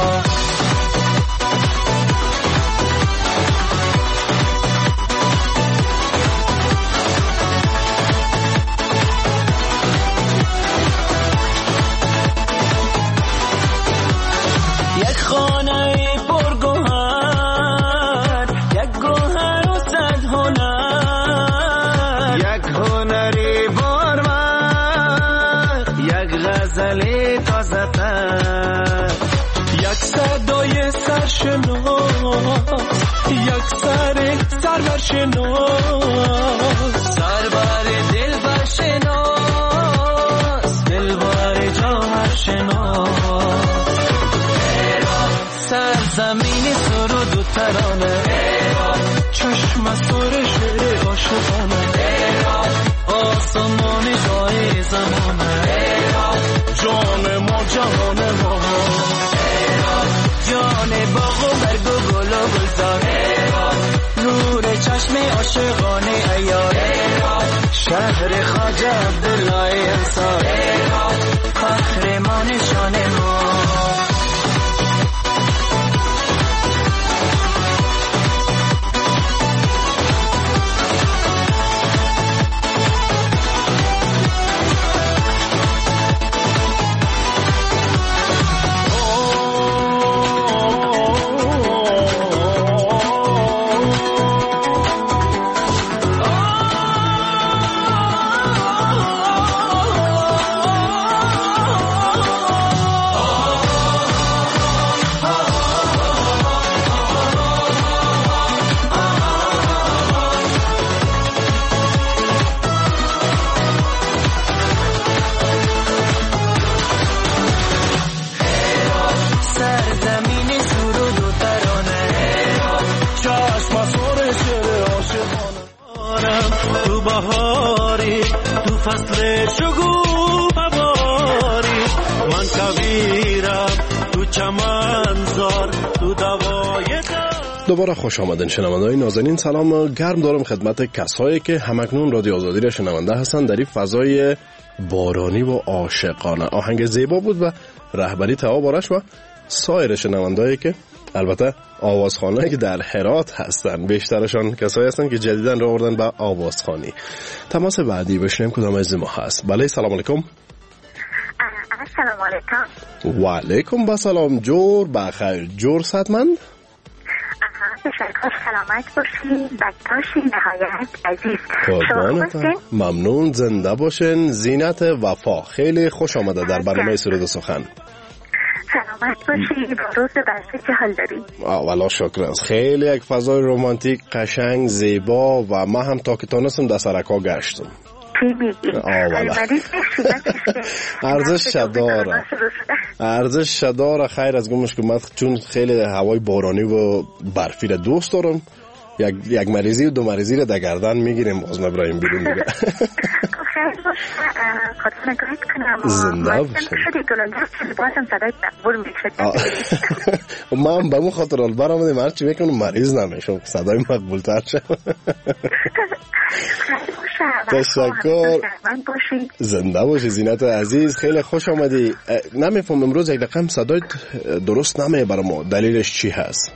یک خانه پرگوهر یک گوهر و صد هنر یک هنری بارور یک غزل تازه تر یک صدای سرشناس یک سر سرورشناس سربر دلبر شناس دلبر جاورشناس سرزمین سرود و ترانه چشم سر شعر عاشقانه آسمان جای زمانه جان ما جهان ما جان باغ و برگ و گل و گلزار نور چشم عاشقانه عیار شهر خواجه عبدالله انصار فخر ما نشان ما تو بهاری تو فصل شگوفه باری من کبیرم تو چمنزار تو دوای دوباره خوش آمدین شنونده‌های نازنین. سلام گرم دارم خدمت کسایی که همکنون رادیو آزادی را شنونده هستند در این فضای بارانی و عاشقانه. آهنگ زیبا بود و رهبری توا بارش و سایر شنونده‌ای که البته آوازخوانایی که در هرات هستن، بیشترشان کسایی هستن که جدیداً راه آوردن به آوازخوانی. تماس بعدی بشنیم کدام از ما هست. بله سلام علیکم. سلام علیکم. و علیکم با سلام. جور بخیر. جور صدمن. تشکر. سلامت باشین. بکتاشین نهایت عزیز. قربانتان. ممنون. زنده باشین. زینت وفا خیلی خوش آمده در برنامه سرود و سخن. سلامت باشی. روز برسه چه حال داری؟ والا شکر است. خیلی یک فضای رومانتیک قشنگ زیبا و ما هم تا که تانستم در سرکا گشتم. چی میگی؟ ارزش داره. ارزش داره. خیر از گمش که من چون خیلی هوای بارانی و برفی را دوست دارم، یک یک مریضی و دو مریضی را در گردن میگیریم باز مبراهیم بیرون دیگه. زنده باشم. من به اون خاطر البر آمدیم هرچی میکنم مریض نمیشم، صدای مقبول تر شم. تشکر. زنده باشی زینت عزیز. خیلی خوش آمدی. نمیفهم امروز یک رقم صدایت درست نمیه برای ما، دلیلش چی هست؟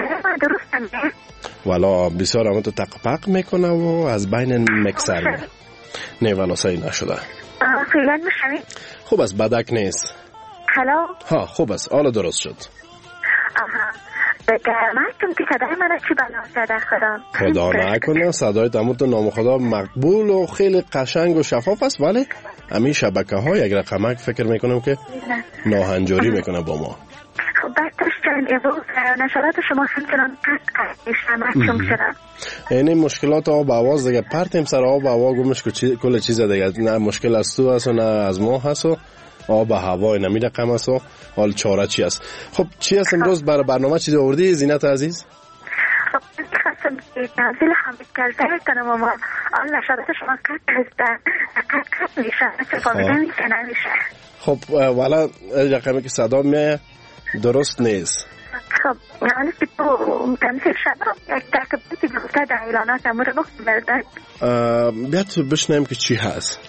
والا بسیار همون تو تقپق میکنه و از بین مکسر میره. نه والا صحیح نشده. فعلا میشنی؟ خوب است، بدک نیست. هلو. ها خوب است، حالا درست شد. آها. بگه من کم که صدای من چی بلا زده خدا؟ خدا نکنه صدای تموت نام خدا مقبول و خیلی قشنگ و شفاف است، ولی همین شبکه ها یک رقمک فکر میکنم که ناهنجاری میکنه با ما. خب بعد داشتن امروز نشرات شما همچنان قطع قطع محکوم شدن. یعنی مشکلات آب آواز دیگه پرتیم سر آب هوا گمش که چی... کل چیز دیگه نه مشکل از تو هست و نه از ما هست و آب هوای نمی رقم هست و حال چاره چی هست. خب چی هست امروز برای برنامه چیزی آوردی زینت عزیز؟ خب خواستم تنزیل حمید کرده کنم اما آن نشرات شما قطع هستن قطع قطع میشن فهمیده میشه نمیشه. خب والا رقمی که صدا میه درست نیست. خب در حالی که تو تمثیل شده یک ترکیبی که گفته در اعلانات امور وقت بردن بیاد تو بشنیم که چی هست.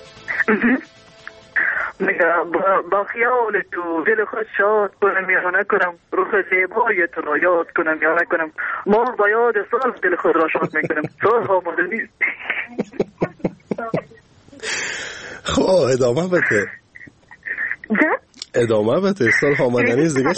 میگه با خیال تو دل خود شاد کنم یا نکنم، روح زیبایتون رو یاد کنم یا نکنم، ما با یاد سال دل خود را شاد میکنم، سال ها ماده نیست. خب ادامه بده ادامه بده سال ها ماده نیست دیگه.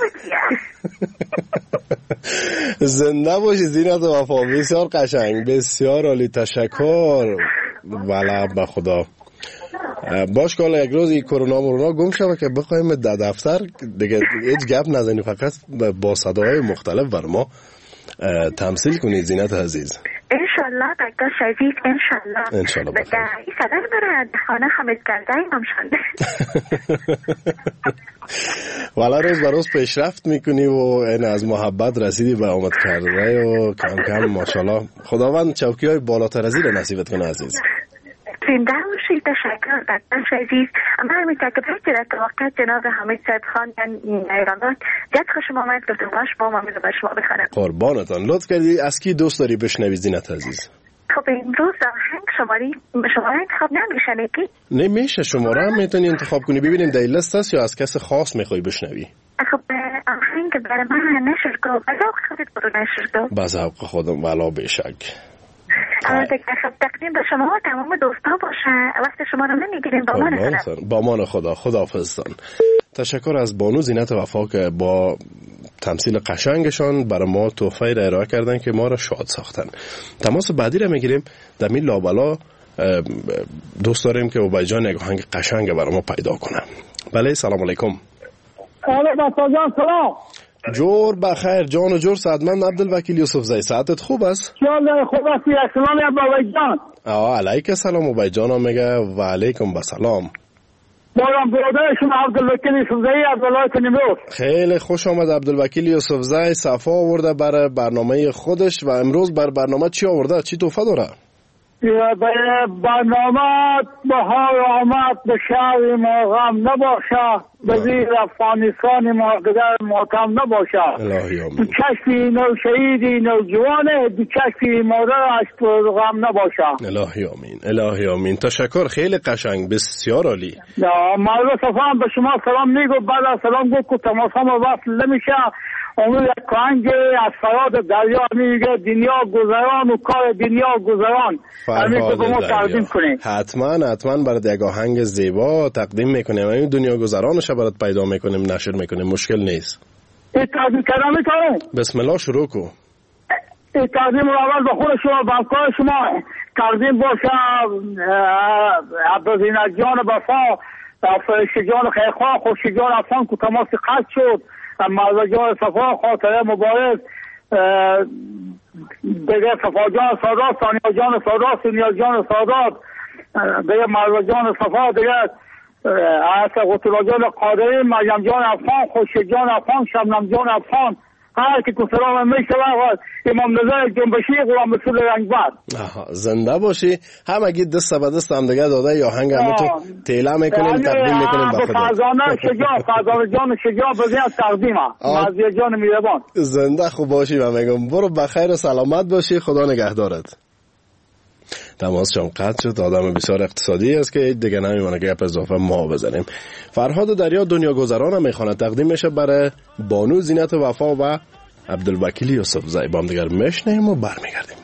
زنده باشی زینت وفا، بسیار قشنگ، بسیار عالی، تشکر. ولی به خدا باش که یک روز این کرونا مرونا گم شده که بخوایم در دفتر دیگه هیچ گپ نزنی، فقط با صداهای مختلف بر ما تمثیل کنید زینت عزیز. انشالله دکتر شزید انشالله انشالله بخیر. این صدر برای خانه حمید کرده هم شده. والا روز بر روز پیشرفت میکنی و این از محبت رسیدی به آمد کرده و کم کم ماشاءالله خداوند چوکی های بالاتر از این نصیبت کنه عزیز. زنده باشید، تشکر دکتر شزید. من میتکبر که در توقع جناب حمید صاحب خان ایرانات جد خوشم آمد گفتم باش با ما میره به شما بخونم. قربانتان، لطف کردی. از کی دوست داری بشنوی زینت عزیز؟ خب امروز آهنگ شماری شماره انتخاب نمیشه نکی؟ نمیشه، شماره هم میتونی انتخاب کنی. ببینیم در لیست است یا از کس خاص میخوای بشنوی؟ خب آهنگ برای من نشر کو، به ذوق خودت برو نشر کو. به ذوق خودم والا بیشک. خب تقدیم به شما و تمام دوستا باشه، وقت شما رو نمیگیریم. با مان خدا. با مان خدا. خداحافظتان. تشکر از بانو زینت وفا که با تمثیل قشنگشان برای ما تحفه را ارائه کردن که ما را شاد ساختن. تماس بعدی را میگیریم. در این لابلا دوست داریم که اوبای جان یک آهنگ قشنگ برای ما پیدا کنه. بله سلام علیکم. علیکم سلام. جور بخیر جان و جور سعدمند عبدالوکیل یوسف زی. ساعتت خوب است؟ چاله خوب است. سلام ابوبای جان. آه علیک سلام ابوبای جان میگه و علیکم بسلام. بارم برادر شما عبدالوکیل یوسف زی از ولایت نیمروز. خیلی خوش آمد عبدالوکیل یوسف زی. صفا آورده برای برنامه خودش و امروز بر برنامه چی آورده؟ چی تحفه داره؟ برنامه بهار آمد به شهر ما غم نباشه، به زیر افغانستان ما قدر ماتم نباشه. دو چشمی نو شهیدی نوجوانه، دو چشمی مادرش پر غم نباشه. الهی آمین الهی آمین. تشکر، خیلی قشنگ، بسیار عالی. مرد صفا به شما سلام میگو، بعد از سلام گفت که تماس هم وصل نمیشه. اونو یک کانگ از فراد دریا میگه دنیا گذران و کار دنیا گذران. حتما حتما برات یک آهنگ زیبا تقدیم میکنیم. این دنیا گذرانش برات پیدا میکنیم، نشر میکنیم، مشکل نیست. این تقدیم کردن میکنم. بسم الله شروع کو. این تقدیم رو اول به خود شما بانکار شما تقدیم باشه. عبدالزینت جان بفا، فرشته جان خیرخواه، خوشی جان افغان که تماس قطع شد، مرد جان صفا خاطره مبارک، دیگه صفا جان سادات، ثانیا جان سادات، سونیا جان سادات، دیگه مرد جان صفا، دیگه حضرت قطب جان قادری، مریم جان افغان، خوشی جان افغان، شبنم جان افغان، هر که که سلام میشه و امام نظر جنبشی غلام رسول رنگبر. زنده باشی. همگی دست به دست هم دیگه داده یا هنگ همه تو تیله میکنیم تقدیم میکنیم به خدا. فرزانه شجاع، فرزانه جان شجاع بزی از تقدیم مازیه جان میربان. زنده خوب باشی و میگم برو بخیر و سلامت باشی، خدا نگهدارت. تماس شام قطع شد. آدم بسیار اقتصادی است که دیگه نمیمونه که گپ اضافه ما بزنیم. فرهاد دریا دنیا گذران میخونه تقدیم میشه برای بانو زینت وفا و عبدالوکیل یوسف زی. با هم دیگر میشنیم و برمیگردیم.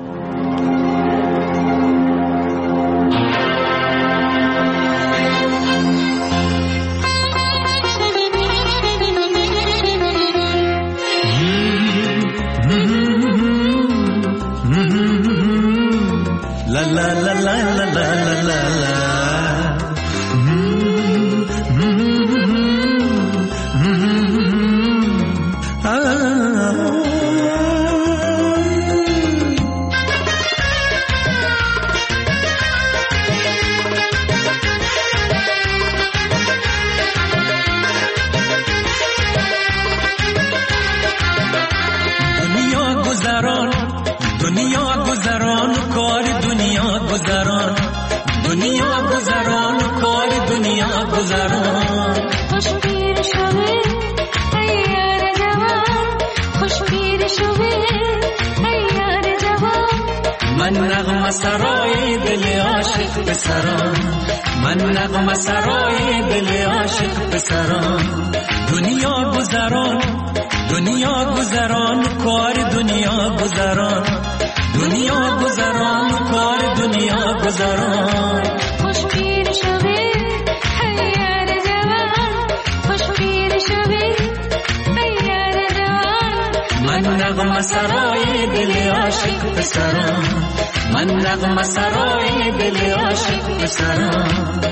La la la la la la la la la. Mm, mm, mm, mm, ah. دنیا گذران، دنیا گذران، کار دنیا گذران، دنیا من نغمه سرای دل عاشق پسران، من نغمه سرای دل عاشق پسران. دنیا گذران دنیا گذران کار دنیا گذران، دنیا گذران کار دنیا گذران. خوش پیر شوی هیار جوان، خوش پیر شوی هیار جوان. من نغمه سرای دل عاشق پسران، من نغمه سرای دل عاشق پسران.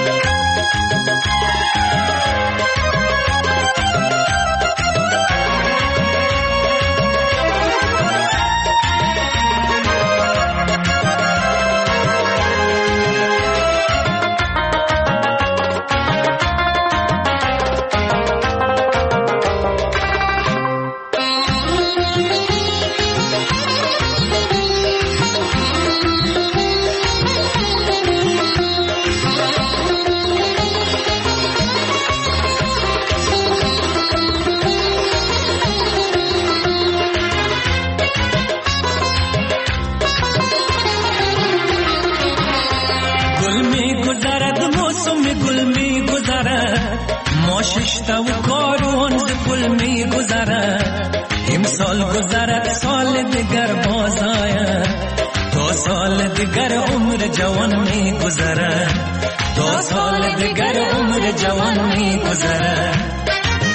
ششتا و کاروان ز پل می گذرد، امسال گذرد سال دیگر باز آید، تا سال دیگر عمر جوان می گذرد، تا سال دیگر عمر جوان می گذرد.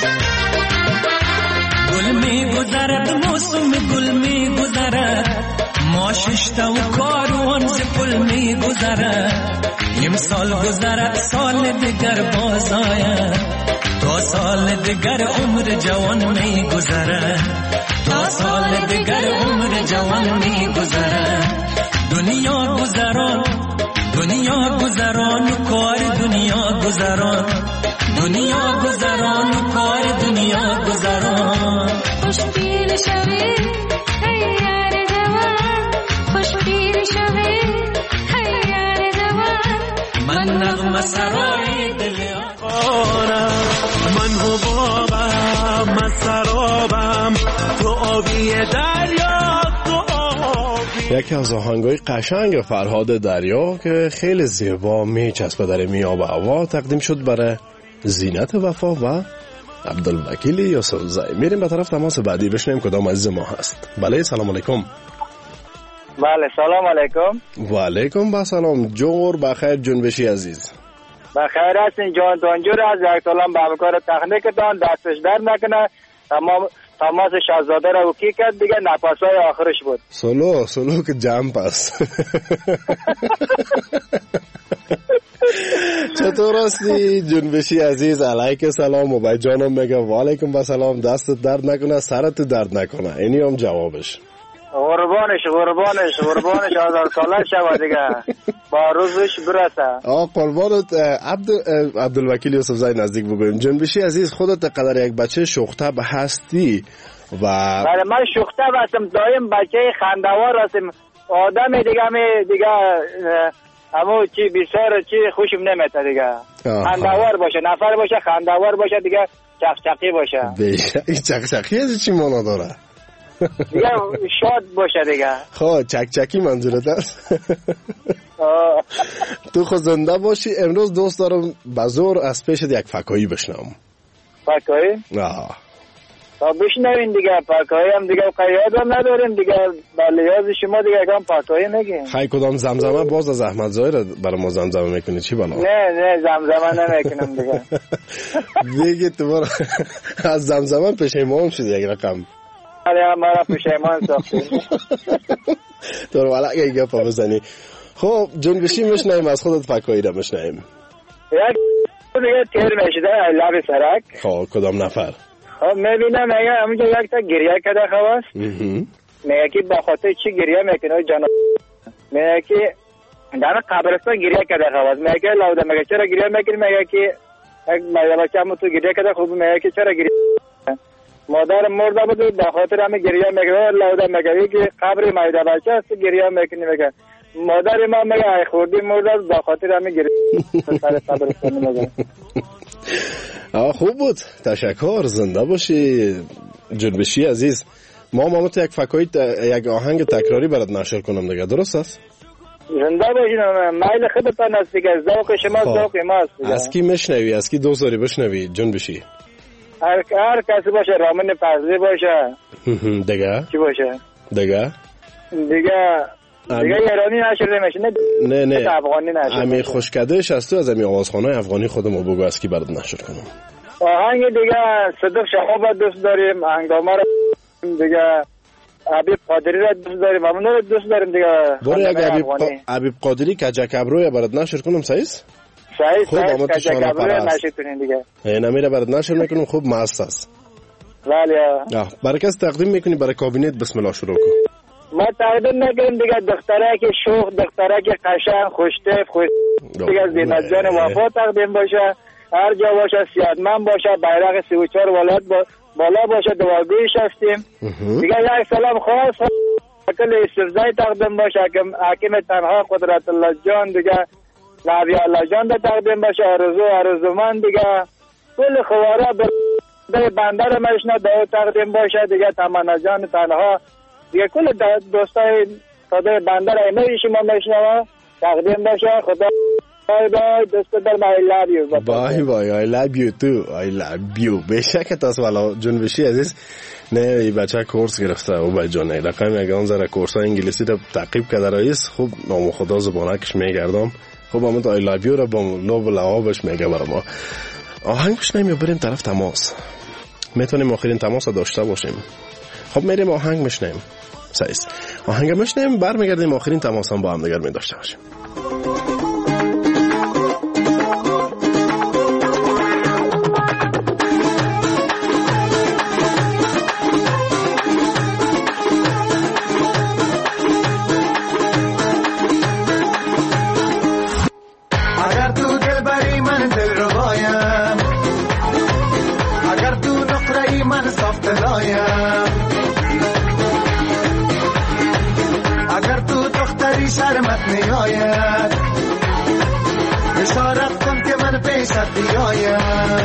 گل می گذرد موسم گل می گذرد، ما ششتا و کاروان ز پل می گذرد، امسال گذرد سال دیگر باز آید، تا سال دیگر عمر جوان می گذرد، تا سال دیگر عمر جوان می گذرد. دنیا گذران دنیا گذران کار دنیا گذران، دنیا گذران کار دنیا گذران. خوش پیر شوی هیار جوان، خوش پیر شوی هیار جوان. من نغمه سرای دل آنم، من حبابم، من سرابم، تو آبی دریا، تو آبی. یکی از آهنگای قشنگ فرهاد دریا که خیلی زیبا میچسبه در میاب هوا تقدیم شد برای زینت وفا و عبدالوکیل یوسفزئی. میریم به طرف تماس بعدی بشنیم کدام عزیز ما هست. بله سلام علیکم. بله سلام علیکم. و علیکم با سلام. جور بخیر جنبشی عزیز. بخیر هستین جان دانجور از یک سلام به همکار تکنیکتان، دستش در نکنه. تمام تماس شهزاده را اوکی کرد دیگه، نفسای آخرش بود. سلو سلو که جمپ است. چطور هستی جنبشی عزیز؟ علیک سلام. و جانم میگه و علیکم و سلام. دستت درد نکنه، سرت درد نکنه. اینی هم جوابش. قربانش قربانش قربانش هزار ساله شوه دیگه، با روزش برسه. آه قربانت. عبد عبدالوکیل یوسفزئی نزدیک بگویم. جنبشی عزیز خودت قدر یک بچه شوخ‌طبع هستی و بله من شوخ‌طبع هستم، دایم بچه خندوار هستم، آدم دیگه می دیگه همو چی بسیار چی خوشم نمیاد دیگه. خندوار باشه، نفر باشه، خندوار باشه دیگه، چقچقی باشه. بیشه چقچقی از چی معنا داره؟ دیگه شاد باشه دیگه. خب چکچکی منظورت است؟ تو خود زنده باشی. امروز دوست دارم بزور از پیشت یک فکایی بشنم. فکایی؟ آه تا بشنوین دیگه. فکایی هم دیگه قیاد هم نداریم دیگه، بله یاد شما دیگه کام فکایی نگیم. خیلی کدام زمزمه باز از احمد ظاهر برای ما زمزمه میکنی چی بلا؟ نه نه زمزمه نمیکنم دیگه. دیگه تو از زمزمه پشیمان شدی یک رقم. آره مرا پشیمان ساختیم. تو رو علاقه یک گپا بزنی. خب جنبشی مشنیم، از خودت فکایی را مشنیم. یک دیگه تیر میشده لب سرک. خب کدام نفر؟ خب میبینم میگه همونجا یک تا گریه کده خواست. میگه که با خاطر چی گریه میکنه جانا؟ میگه که در قبرستان گریه کده خواست. میگه که لوده میگه چرا گریه میکنی؟ میگه که یک مایه بچه همون تو گریه کده. خوب میگه که چرا گریه؟ مادر مرده بود به خاطر همه گریه میکنه. لوده میگه که قبر مایه بچه است گریه میکنی. میگه مادر ما میگه ای خوردی مرده به خاطر همه گریه سر قبرستان. میگه آه خوب بود، تشکر. زنده باشی جنبشی عزیز. ما مامت یک فکایی یک آهنگ تکراری برات نشر کنم دیگه، درست است؟ زنده باشین. میل خودتان است دیگه، ذوق شما ذوق ماست دیگه. از کی میشنوی؟ از کی دوست داری بشنوی جون بشی؟ هر هر کسی باشه، رامین فضلی باشه دیگه چی باشه دیگه دیگه دیگه ایرانی نشده میشه، نه نه نه افغانی نشده. امی خوشکدهش از تو از امی آوازخانه افغانی خودمو بگو از کی برات نشر کنم. آهنگ دیگه صدق شهاب دوست داریم، هنگامه رو دیگه، حبیب قادری را دوست داریم، همون رو دوست داریم دیگه. برای اگه حبیب, قا... حبیب قادری کجک ابروی برات نشر کنم سعیس؟ سعیس سعیس کجک ابروی نشر کنیم دیگه. اینا میره برات نشر میکنم. خوب مست است. بله. برای کس تقدیم میکنی برای کابینت؟ بسم الله شروع کن. ما تقدیم نکنیم دیگه، دختره که شوخ، دختره که قشنگ، خوشتیپ، خوش دیگه، زینت جان وفا تقدیم باشه، هر جا باشه سیادمند باشه، بیرق سی و چهار ولایت با بالا باشه، دعاگویش هستیم دیگه. یک سلام خاص کل استفزای تقدیم باشه، حکیم تنها قدرت الله جان دیگه، نبی الله جان دا تقدیم باشه، آرزو آرزومند دیگه، کل خواره به بندر مشنا دا تقدیم باشه دیگه، تمنا جان تنها دیگه، کل دوستای صدای بندر ایمه شما مشنا تقدیم باشه. خدا بای بای دوست در ما I love you. بای بای I love you too. I love you. بشک تاس والا جون بشی عزیز. نه ای بچه کورس گرفته او بای جان ای رقم اگه اون ذره کورس های انگلیسی رو تعقیب کرده رئیس. خوب نام خدا زبانکش میگردم. خوب همون I love you رو با لب و لعابش میگه برای ما. آهنگش نمیم بریم طرف تماس. میتونیم آخرین تماس رو داشته باشیم. خب میریم آهنگ میشنیم. سعیس آهنگ میشنیم برمیگردیم آخرین تماس هم با هم دیگر می داشته باشیم. شرمت نیاید اشارت کن که من پیشت بیاید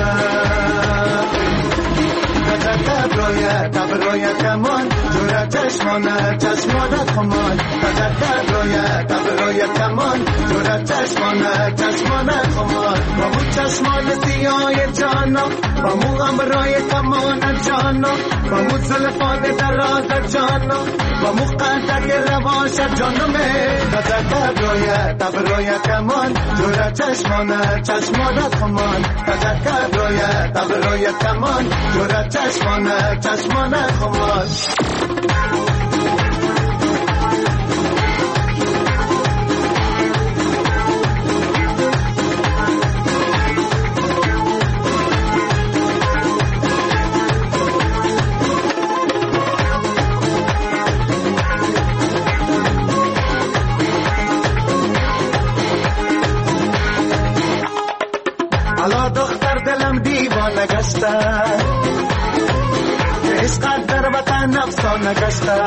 تجرد رویت تب رویت کمان جورت چشمانت چشمانت خمان تجرد رویت تب رویت کمان جورت چشمانت چشمانت خمان با مو چشمان سیاه جانا با مو امرای کمانت جانا با مو زلفان درازت جانا با مو قدک رواشت جانمه تجرد رویت تب رویت کمان جورت چشمانت چشمانت خمان تجرد رویت تب رویت کمان جورت چشمانه چشمانه خمان الا دختر دلم دیوانه گشته عشقت در وطن افسانه گشته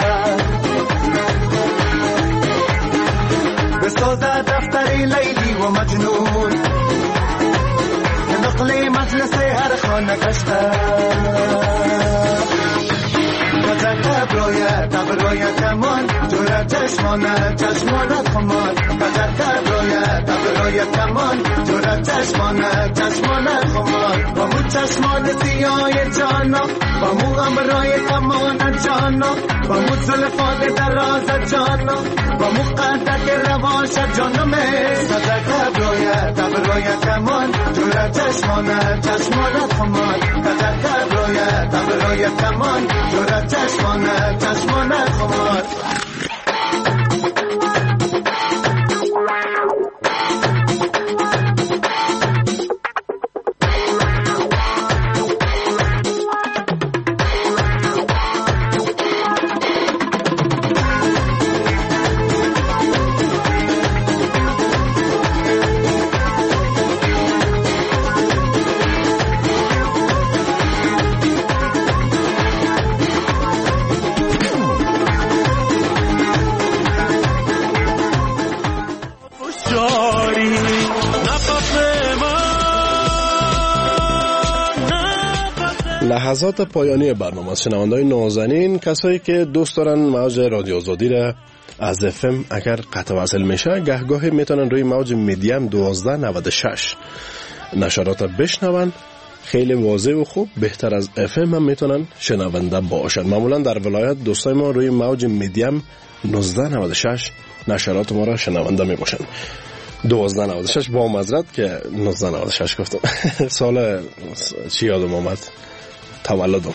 بسازد دفتری لیلی و مجنون نقل مجلس هر خانه گشته تجرد رویت تب رویت کمان جورت چشمانه چشمانت خمان تجرد رویت تب رویت کمان جورت چشمانه چشمانت خمان با مو چشمان سیاه جانا با مو امرای کمانت جانا با مو زلفان درازت جانا با مو قدک رواشت جانمه تجرد رویت تب رویت کمان جورت چشمانه چشمانت خمان تجرد رویت تب رویت کمان جورت چشمانه چشمانت خمان لحظات پایانی برنامه است. شنونده‌های نازنین، کسایی که دوست دارن موج رادیو آزادی را از اف ام اگر قطع وصل میشه گهگاهی میتونن روی موج میدیم دوازده نود و شش نشرات بشنون. خیلی واضح و خوب، بهتر از اف ام هم میتونن شنونده باشن. معمولا در ولایت دوستای ما روی موج میدیم نوزده نود و شش نشرات ما را شنونده میباشن. دوازده نود و شش با معذرت که نوزده نود و شش گفتم. سال چی یادم آمد؟ تولدم.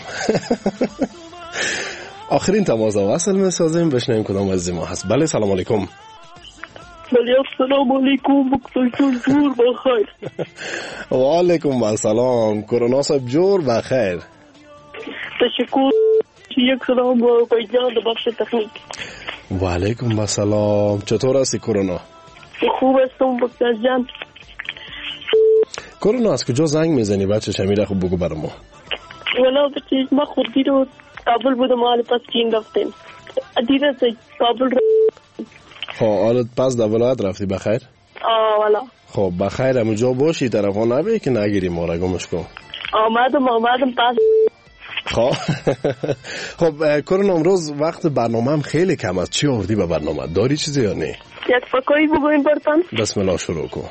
آخرین تماس وصل میسازیم، بشنویم کدام از ما هست. بله سلام علیکم. بله سلام علیکم دکتر جور بخیر. و علیکم السلام کرونا صاحب جور بخیر. تشکر. یک سلام با بیجان بخش تکنیک. و علیکم السلام. چطور هستی کرونا؟ خوب هستم دکتر جان. کرونا از کجا زنگ میزنی بچه شمیره؟ خوب بگو برام. والا بچه ما خودی رو کابل بودم، حال پس چین رفتیم دیره سے کابل رفتیم. خب حالت پس در ولایت رفتی بخیر؟ آه والا. خب بخیر همونجا باشی، طرف ها نبی که نگیری ما را گمش کن. آمدم آمدم پس. خب خب کرونا امروز وقت برنامه هم خیلی کم است. چی آوردی به برنامه؟ داری چیزی یا نه؟ یک فکایی بگویم برتن. بسم الله شروع کن.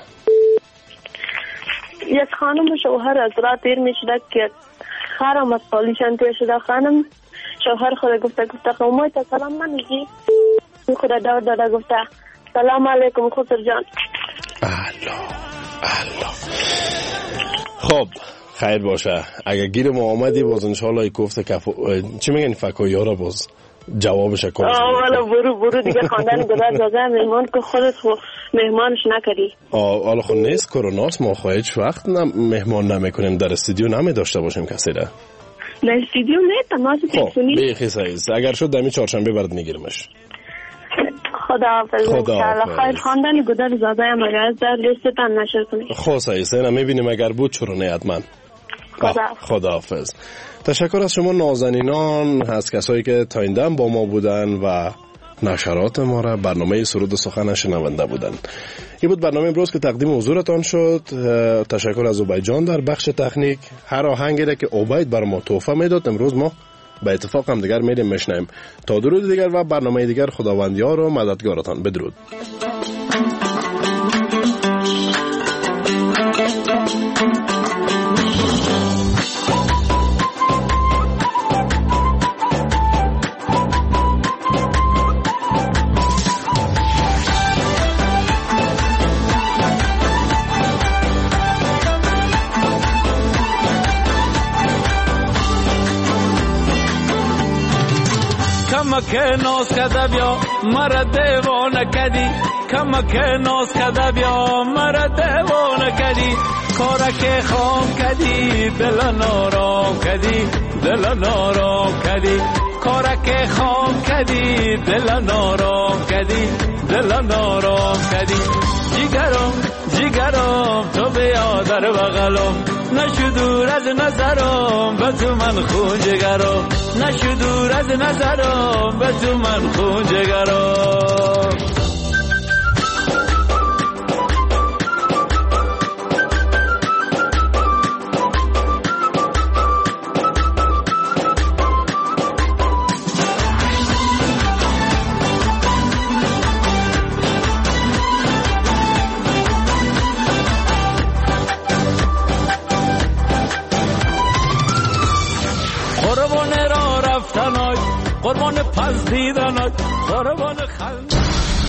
یک خانم و شوهر از راه دیر می شده که خرم از پالیشان تیر شده. خانم شوهر خود گفته گفته قومای تا سلام منیجی خود دور داده گفته سلام علیکم خسر جان. الله الله. خب خیر باشه. اگه گیر ما آمدی باز انشاءالله گفته کف چی میگن فکایی ها را باز جوابش کنم. آه والا برو برو دیگه خواندن گذار داده مهمان که خودت خو مهمانش نکردی. آه حالا خب نیست کروناست، ما خواهد هیچ وقت مهمان نمیکنیم، در استودیو نمی داشته باشیم کسی را. در استودیو نه تماس تلفنی. خب بیخی صحیح. اگر شد دمی چهارشنبه برات میگیرمش. خداحافظ. خداحافظ. خیر خواندن گذار زاده هم اگر از در لیستتان نشر کنی. خب صحیح صحیح میبینیم اگر بود چرا نه حتما. خداحافظ. تشکر از شما نازنینان، از کسایی که تا این دم با ما بودن و نشرات ما را برنامه سرود سخن شنونده بودن. این بود برنامه امروز که تقدیم حضورتان شد. تشکر از عبید جان در بخش تکنیک. هر آهنگی را که عبید بر ما تحفه میداد امروز ما به اتفاق هم دیگر میریم میشنیم. تا درود دیگر و برنامه دیگر خداوندیار و مددگارتان. بدرود. که ناز کده بیا مرا دیوانه کدی، کما که ناز کده بیا مرا دیوانه کدی، کارا که خام کدی دل نارام کدی، دل نارام کدی، کارا که خام کدی دل نارام کدی، دل نارام کدی. جیگرم جیگرم تو بیا در بغلم، نشو دور از نظرم به تو من خون جگرم، نشو دور از نظرم به تو من خون جگرم. قربان پس دیدنت قربان خل